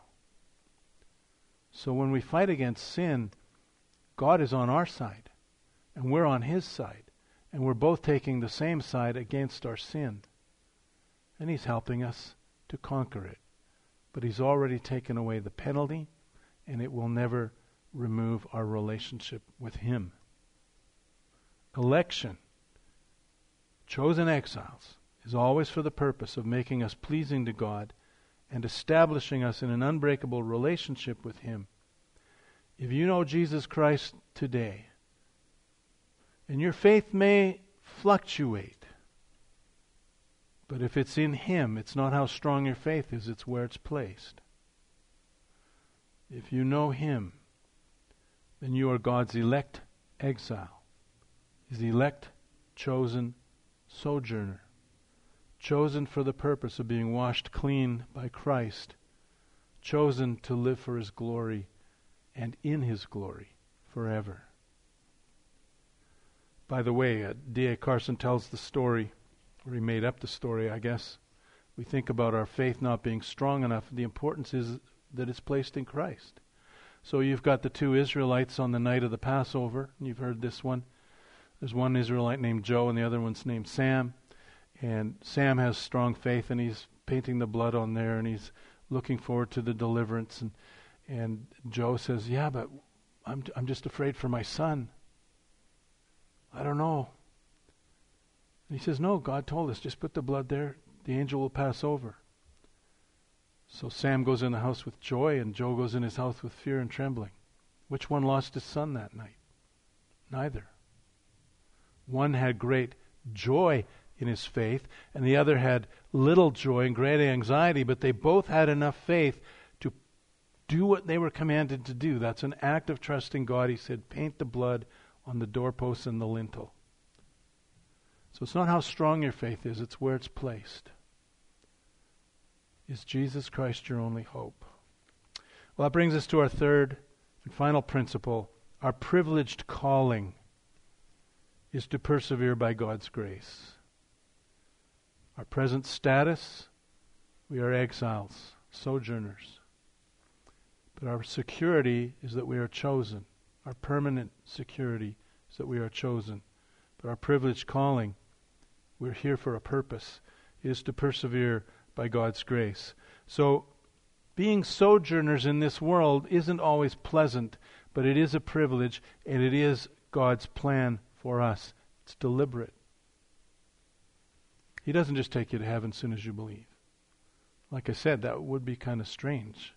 So when we fight against sin, God is on our side, and we're on his side, and we're both taking the same side against our sin. And he's helping us to conquer it. But he's already taken away the penalty, and it will never remove our relationship with him. Election, chosen exiles, is always for the purpose of making us pleasing to God and establishing us in an unbreakable relationship with him. If you know Jesus Christ today, and your faith may fluctuate, but if it's in him, it's not how strong your faith is, it's where it's placed. If you know him, then you are God's elect exile, his elect chosen sojourner, chosen for the purpose of being washed clean by Christ, chosen to live for his glory and in his glory forever. By the way, uh, D A Carson tells the story, or he made up the story, I guess. We think about our faith not being strong enough. The importance is that it's placed in Christ. So you've got the two Israelites on the night of the Passover, and you've heard this one. There's one Israelite named Joe, and the other one's named Sam. And Sam has strong faith, and he's painting the blood on there, and he's looking forward to the deliverance. And and Joe says, yeah, but I'm I'm just afraid for my son. I don't know. And he says, no, God told us, just put the blood there. The angel will pass over. So Sam goes in the house with joy, and Joe goes in his house with fear and trembling. Which one lost his son that night? Neither. One had great joy in his faith, and the other had little joy and great anxiety, but they both had enough faith to do what they were commanded to do. That's an act of trusting God. He said, paint the blood on the doorposts and the lintel. So it's not how strong your faith is, it's where it's placed. Is Jesus Christ your only hope? Well, that brings us to our third and final principle. Our privileged calling is to persevere by God's grace. Our present status, we are exiles, sojourners. But our security is that we are chosen. Our permanent security is that we are chosen. But our privileged calling, we're here for a purpose, is to persevere by God's grace. So, being sojourners in this world isn't always pleasant, but it is a privilege, and it is God's plan for us. It's deliberate. He doesn't just take you to heaven as soon as you believe. Like I said, that would be kind of strange.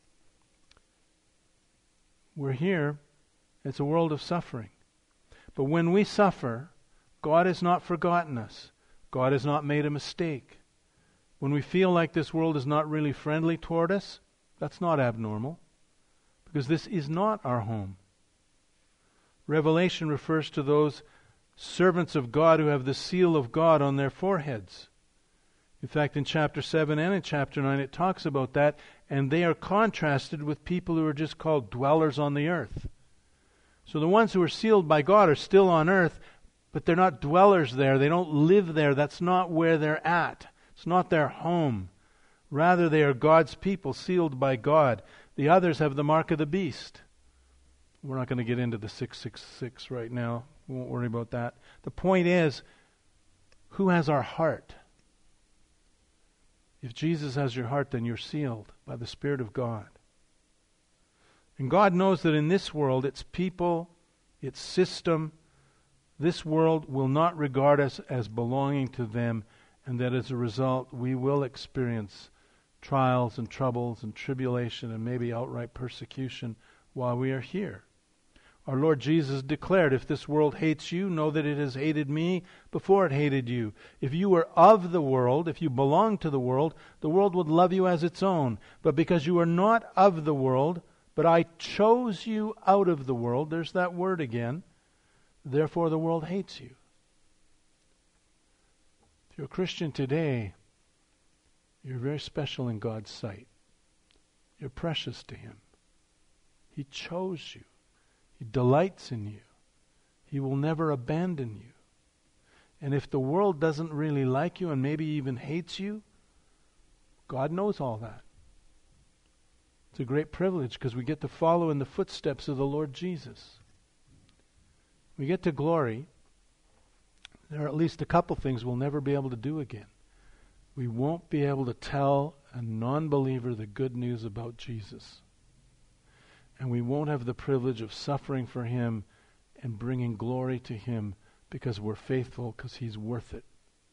We're here. It's a world of suffering. But when we suffer, God has not forgotten us. God has not made a mistake. When we feel like this world is not really friendly toward us, that's not abnormal, because this is not our home. Revelation refers to those servants of God who have the seal of God on their foreheads. In fact, in chapter seven and in chapter nine it talks about that, and they are contrasted with people who are just called dwellers on the earth. So the ones who are sealed by God are still on earth, but they're not dwellers there. They don't live there. That's not where they're at. It's not their home. Rather, they are God's people, sealed by God. The others have the mark of the beast. We're not going to get into the six six six right now. We won't worry about that. The point is, who has our heart? If Jesus has your heart, then you're sealed by the Spirit of God. And God knows that in this world, its people, its system, this world will not regard us as belonging to them, and that as a result, we will experience trials and troubles and tribulation and maybe outright persecution while we are here. Our Lord Jesus declared, if this world hates you, know that it has hated me before it hated you. If you were of the world, if you belong to the world, the world would love you as its own. But because you are not of the world, but I chose you out of the world, there's that word again, therefore the world hates you. If you're a Christian today, you're very special in God's sight. You're precious to Him. He chose you. He delights in you. He will never abandon you. And if the world doesn't really like you and maybe even hates you, God knows all that. It's a great privilege because we get to follow in the footsteps of the Lord Jesus. We get to glory. There are at least a couple things we'll never be able to do again. We won't be able to tell a non-believer the good news about Jesus. And we won't have the privilege of suffering for Him and bringing glory to Him because we're faithful, because He's worth it.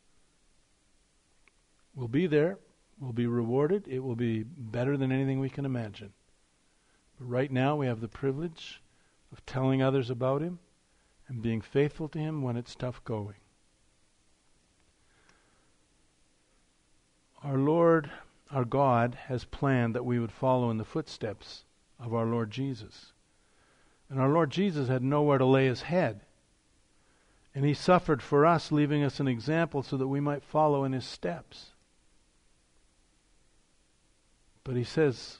We'll be there. We'll be rewarded. It will be better than anything we can imagine. But right now we have the privilege of telling others about Him and being faithful to Him when it's tough going. Our Lord, our God, has planned that we would follow in the footsteps of our Lord Jesus. And our Lord Jesus had nowhere to lay His head. And He suffered for us, leaving us an example so that we might follow in His steps. But He says,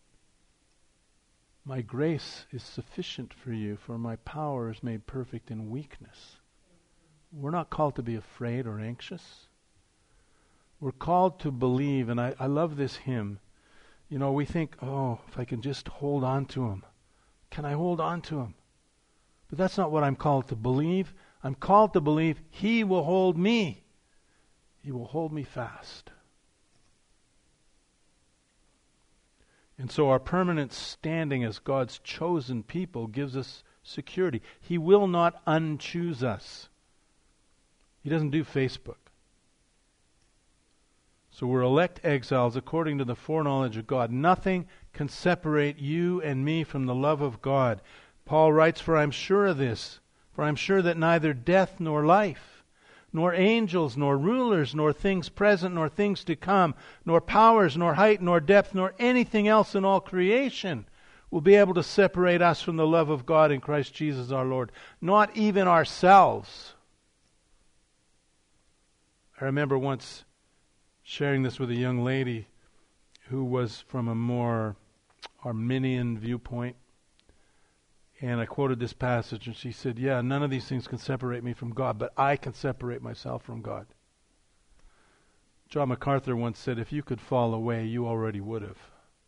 my grace is sufficient for you, for my power is made perfect in weakness. We're not called to be afraid or anxious. We're called to believe, and I, I love this hymn. You know, we think, oh, if I can just hold on to Him. Can I hold on to Him? But that's not what I'm called to believe. I'm called to believe He will hold me. He will hold me fast. And so our permanent standing as God's chosen people gives us security. He will not unchoose us. He doesn't do Facebook. So we're elect exiles according to the foreknowledge of God. Nothing can separate you and me from the love of God. Paul writes, "For I am sure of this, for I am sure that neither death nor life, nor angels, nor rulers, nor things present, nor things to come, nor powers, nor height, nor depth, nor anything else in all creation will be able to separate us from the love of God in Christ Jesus our Lord. Not even ourselves." I remember once sharing this with a young lady who was from a more Arminian viewpoint. And I quoted this passage, and she said, "Yeah, none of these things can separate me from God, but I can separate myself from God." John MacArthur once said, "If you could fall away, you already would have."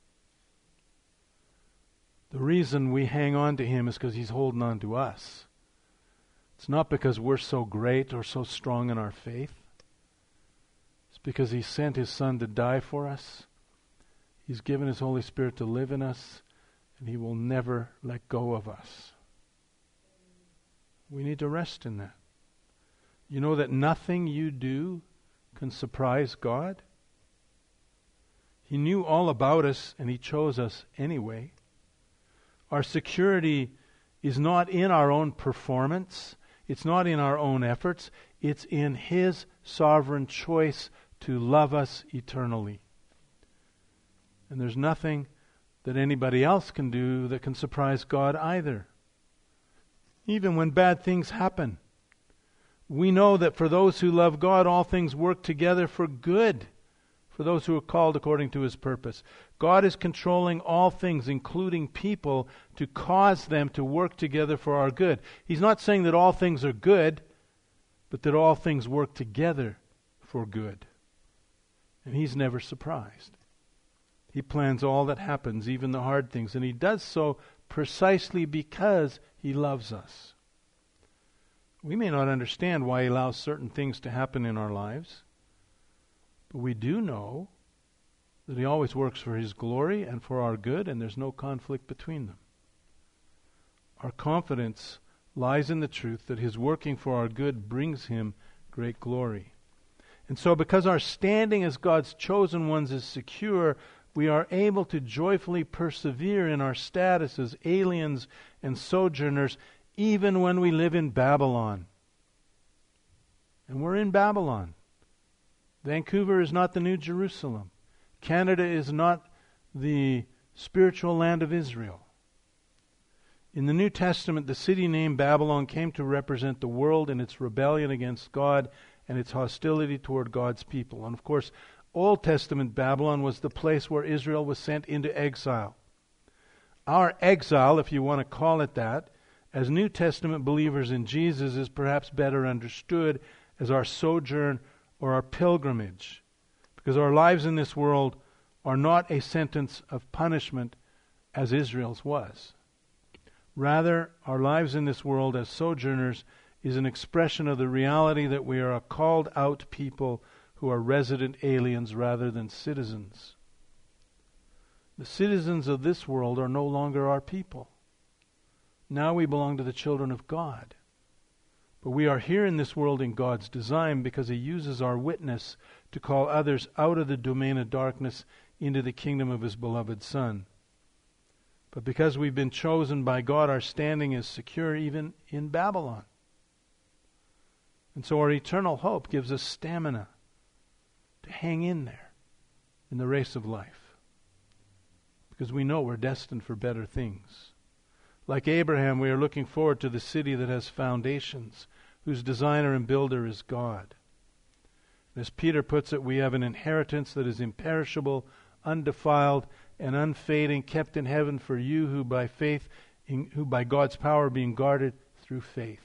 The reason we hang on to Him is because He's holding on to us. It's not because we're so great or so strong in our faith. It's because He sent His Son to die for us. He's given His Holy Spirit to live in us, and He will never let go of us. We need to rest in that. You know that nothing you do can surprise God? He knew all about us, and He chose us anyway. Our security is not in our own performance. It's not in our own efforts. It's in His sovereign choice to love us eternally. And there's nothing that anybody else can do that can surprise God either. Even when bad things happen, we know that for those who love God, all things work together for good, for those who are called according to His purpose. God is controlling all things, including people, to cause them to work together for our good. He's not saying that all things are good, but that all things work together for good. And He's never surprised. He plans all that happens, even the hard things, and He does so precisely because He loves us. We may not understand why He allows certain things to happen in our lives, but we do know that He always works for His glory and for our good, and there's no conflict between them. Our confidence lies in the truth that His working for our good brings Him great glory. And so because our standing as God's chosen ones is secure, we are able to joyfully persevere in our status as aliens and sojourners, even when we live in Babylon. And we're in Babylon. Vancouver is not the New Jerusalem. Canada is not the spiritual land of Israel. In the New Testament, the city named Babylon came to represent the world in its rebellion against God and its hostility toward God's people. And of course, Old Testament Babylon was the place where Israel was sent into exile. Our exile, if you want to call it that, as New Testament believers in Jesus, is perhaps better understood as our sojourn or our pilgrimage, because our lives in this world are not a sentence of punishment as Israel's was. Rather, our lives in this world as sojourners is an expression of the reality that we are a called out people who are resident aliens rather than citizens. The citizens of this world are no longer our people. Now we belong to the children of God. But we are here in this world in God's design because He uses our witness to call others out of the domain of darkness into the kingdom of His beloved Son. But because we've been chosen by God, our standing is secure even in Babylon. And so our eternal hope gives us stamina to hang in there in the race of life, because we know we're destined for better things. Like Abraham, we are looking forward to the city that has foundations, whose designer and builder is God. As Peter puts it, we have an inheritance that is imperishable, undefiled, and unfading, kept in heaven for you who by faith, in, who by God's power are being guarded through faith.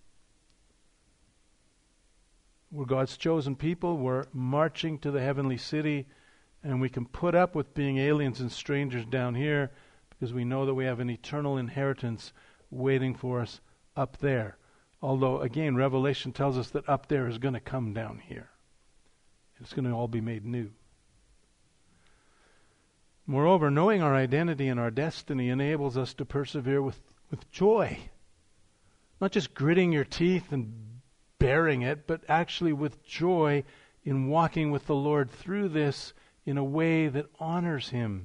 We're God's chosen people. We're marching to the heavenly city, and we can put up with being aliens and strangers down here because we know that we have an eternal inheritance waiting for us up there. Although, again, Revelation tells us that up there is going to come down here. It's going to all be made new. Moreover, knowing our identity and our destiny enables us to persevere with, with joy. Not just gritting your teeth and bearing it, but actually with joy in walking with the Lord through this in a way that honors Him.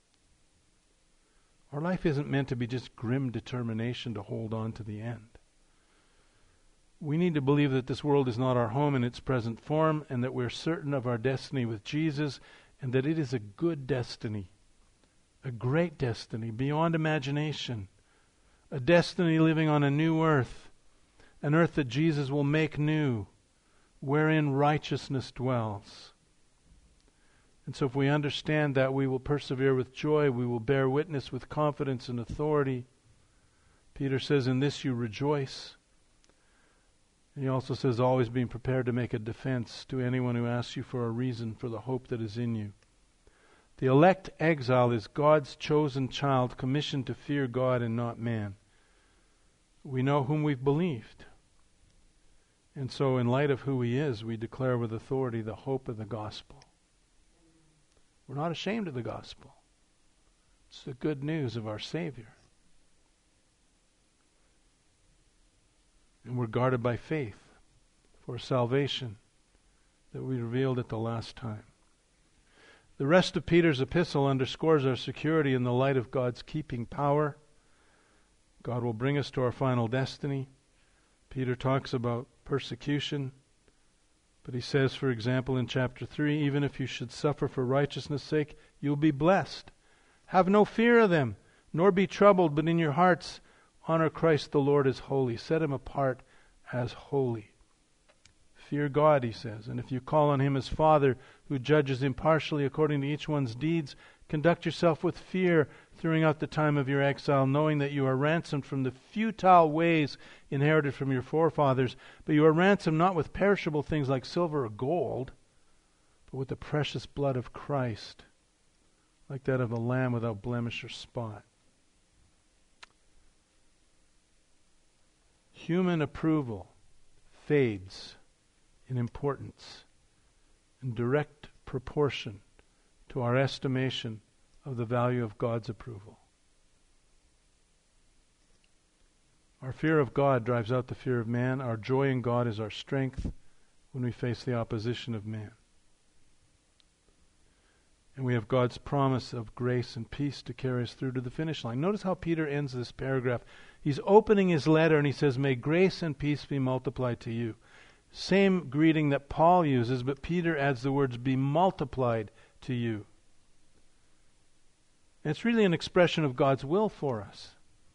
Our life isn't meant to be just grim determination to hold on to the end. We need to believe that this world is not our home in its present form, and that we're certain of our destiny with Jesus, and that it is a good destiny, a great destiny beyond imagination, a destiny living on a new earth, an earth that Jesus will make new, wherein righteousness dwells. And so if we understand that, we will persevere with joy, we will bear witness with confidence and authority. Peter says, in this you rejoice. And he also says, always being prepared to make a defense to anyone who asks you for a reason for the hope that is in you. The elect exile is God's chosen child, commissioned to fear God and not man. We know whom we've believed. And so in light of who He is, we declare with authority the hope of the gospel. We're not ashamed of the gospel. It's the good news of our Savior. And we're guarded by faith for salvation that we revealed at the last time. The rest of Peter's epistle underscores our security in the light of God's keeping power. God will bring us to our final destiny. Peter talks about persecution, but he says, for example, in chapter three, even if you should suffer for righteousness' sake, you'll be blessed. Have no fear of them, nor be troubled, but in your hearts honor Christ the Lord as holy. Set Him apart as holy. Fear God, he says, and if you call on Him as Father, who judges impartially according to each one's deeds, conduct yourself with fear throughout the time of your exile, knowing that you are ransomed from the futile ways inherited from your forefathers, but you are ransomed not with perishable things like silver or gold, but with the precious blood of Christ, like that of a lamb without blemish or spot. Human approval fades in importance in direct proportion to our estimation of the value of God's approval. Our fear of God drives out the fear of man. Our joy in God is our strength when we face the opposition of man. And we have God's promise of grace and peace to carry us through to the finish line. Notice how Peter ends this paragraph. He's opening his letter and he says, may grace and peace be multiplied to you. Same greeting that Paul uses, but Peter adds the words, be multiplied to you. And it's really an expression of God's will for us.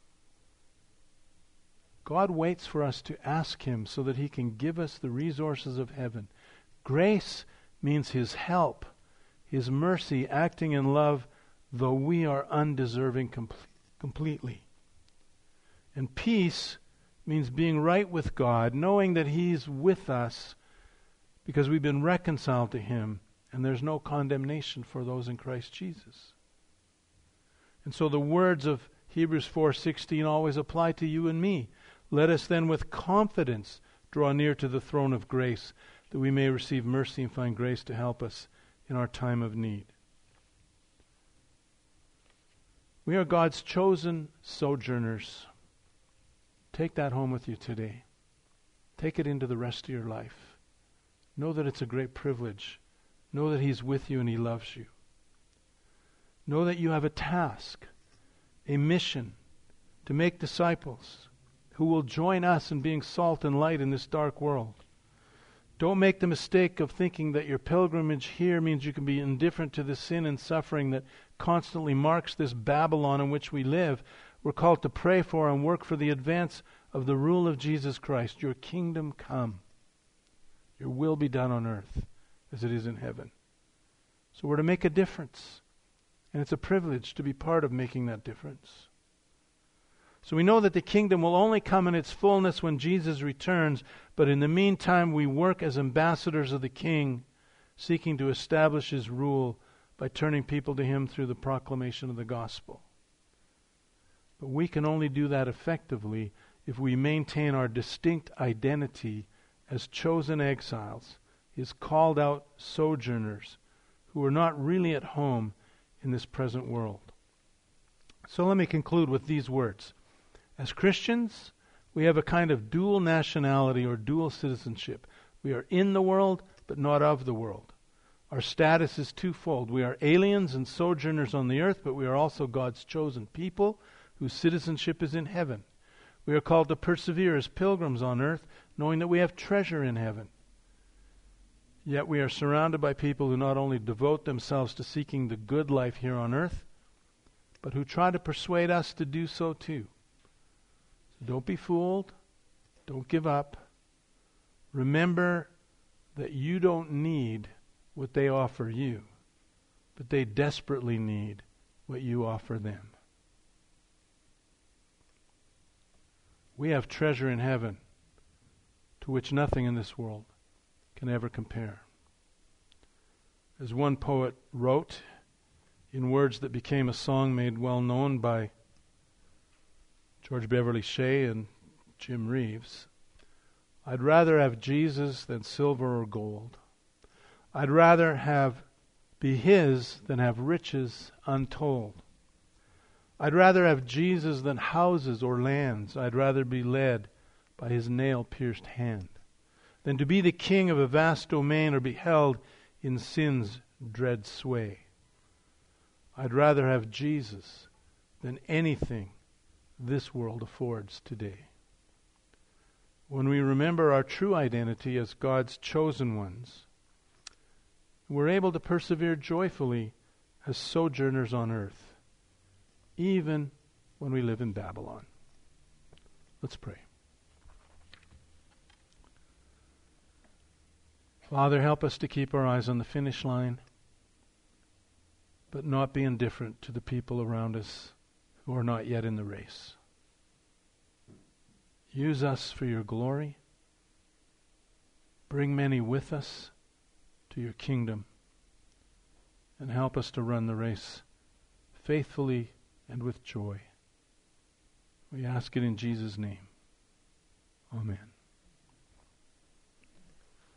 God waits for us to ask Him so that He can give us the resources of heaven. Grace means His help, His mercy acting in love, though we are undeserving com- completely. And peace means being right with God, knowing that He's with us because we've been reconciled to Him, and there's no condemnation for those in Christ Jesus. And so the words of Hebrews four sixteen always apply to you and me. Let us then with confidence draw near to the throne of grace, that we may receive mercy and find grace to help us in our time of need. We are God's chosen sojourners. Take that home with you today. Take it into the rest of your life. Know that it's a great privilege. Know that He's with you and He loves you. Know that you have a task, a mission to make disciples who will join us in being salt and light in this dark world. Don't make the mistake of thinking that your pilgrimage here means you can be indifferent to the sin and suffering that constantly marks this Babylon in which we live. We're called to pray for and work for the advance of the rule of Jesus Christ. Your kingdom come. Your will be done on earth as it is in heaven. So we're to make a difference. And it's a privilege to be part of making that difference. So we know that the kingdom will only come in its fullness when Jesus returns, but in the meantime we work as ambassadors of the King, seeking to establish His rule by turning people to Him through the proclamation of the gospel. But we can only do that effectively if we maintain our distinct identity as chosen exiles, His called out sojourners who are not really at home in this present world. So let me conclude with these words. As Christians, we have a kind of dual nationality or dual citizenship. We are in the world, but not of the world. Our status is twofold. We are aliens and sojourners on the earth, but we are also God's chosen people whose citizenship is in heaven. We are called to persevere as pilgrims on earth, knowing that we have treasure in heaven. Yet we are surrounded by people who not only devote themselves to seeking the good life here on earth, but who try to persuade us to do so too. So don't be fooled. Don't give up. Remember that you don't need what they offer you, but they desperately need what you offer them. We have treasure in heaven to which nothing in this world can ever compare. As one poet wrote in words that became a song made well known by George Beverly Shea and Jim Reeves, I'd rather have Jesus than silver or gold. I'd rather have be his than have riches untold. I'd rather have Jesus than houses or lands. I'd rather be led by his nail-pierced hand than to be the king of a vast domain or be held in sin's dread sway. I'd rather have Jesus than anything this world affords today. When we remember our true identity as God's chosen ones, we're able to persevere joyfully as sojourners on earth, even when we live in Babylon. Let's pray. Father, help us to keep our eyes on the finish line, but not be indifferent to the people around us who are not yet in the race. Use us for your glory. Bring many with us to your kingdom, and help us to run the race faithfully and with joy. We ask it in Jesus' name. Amen.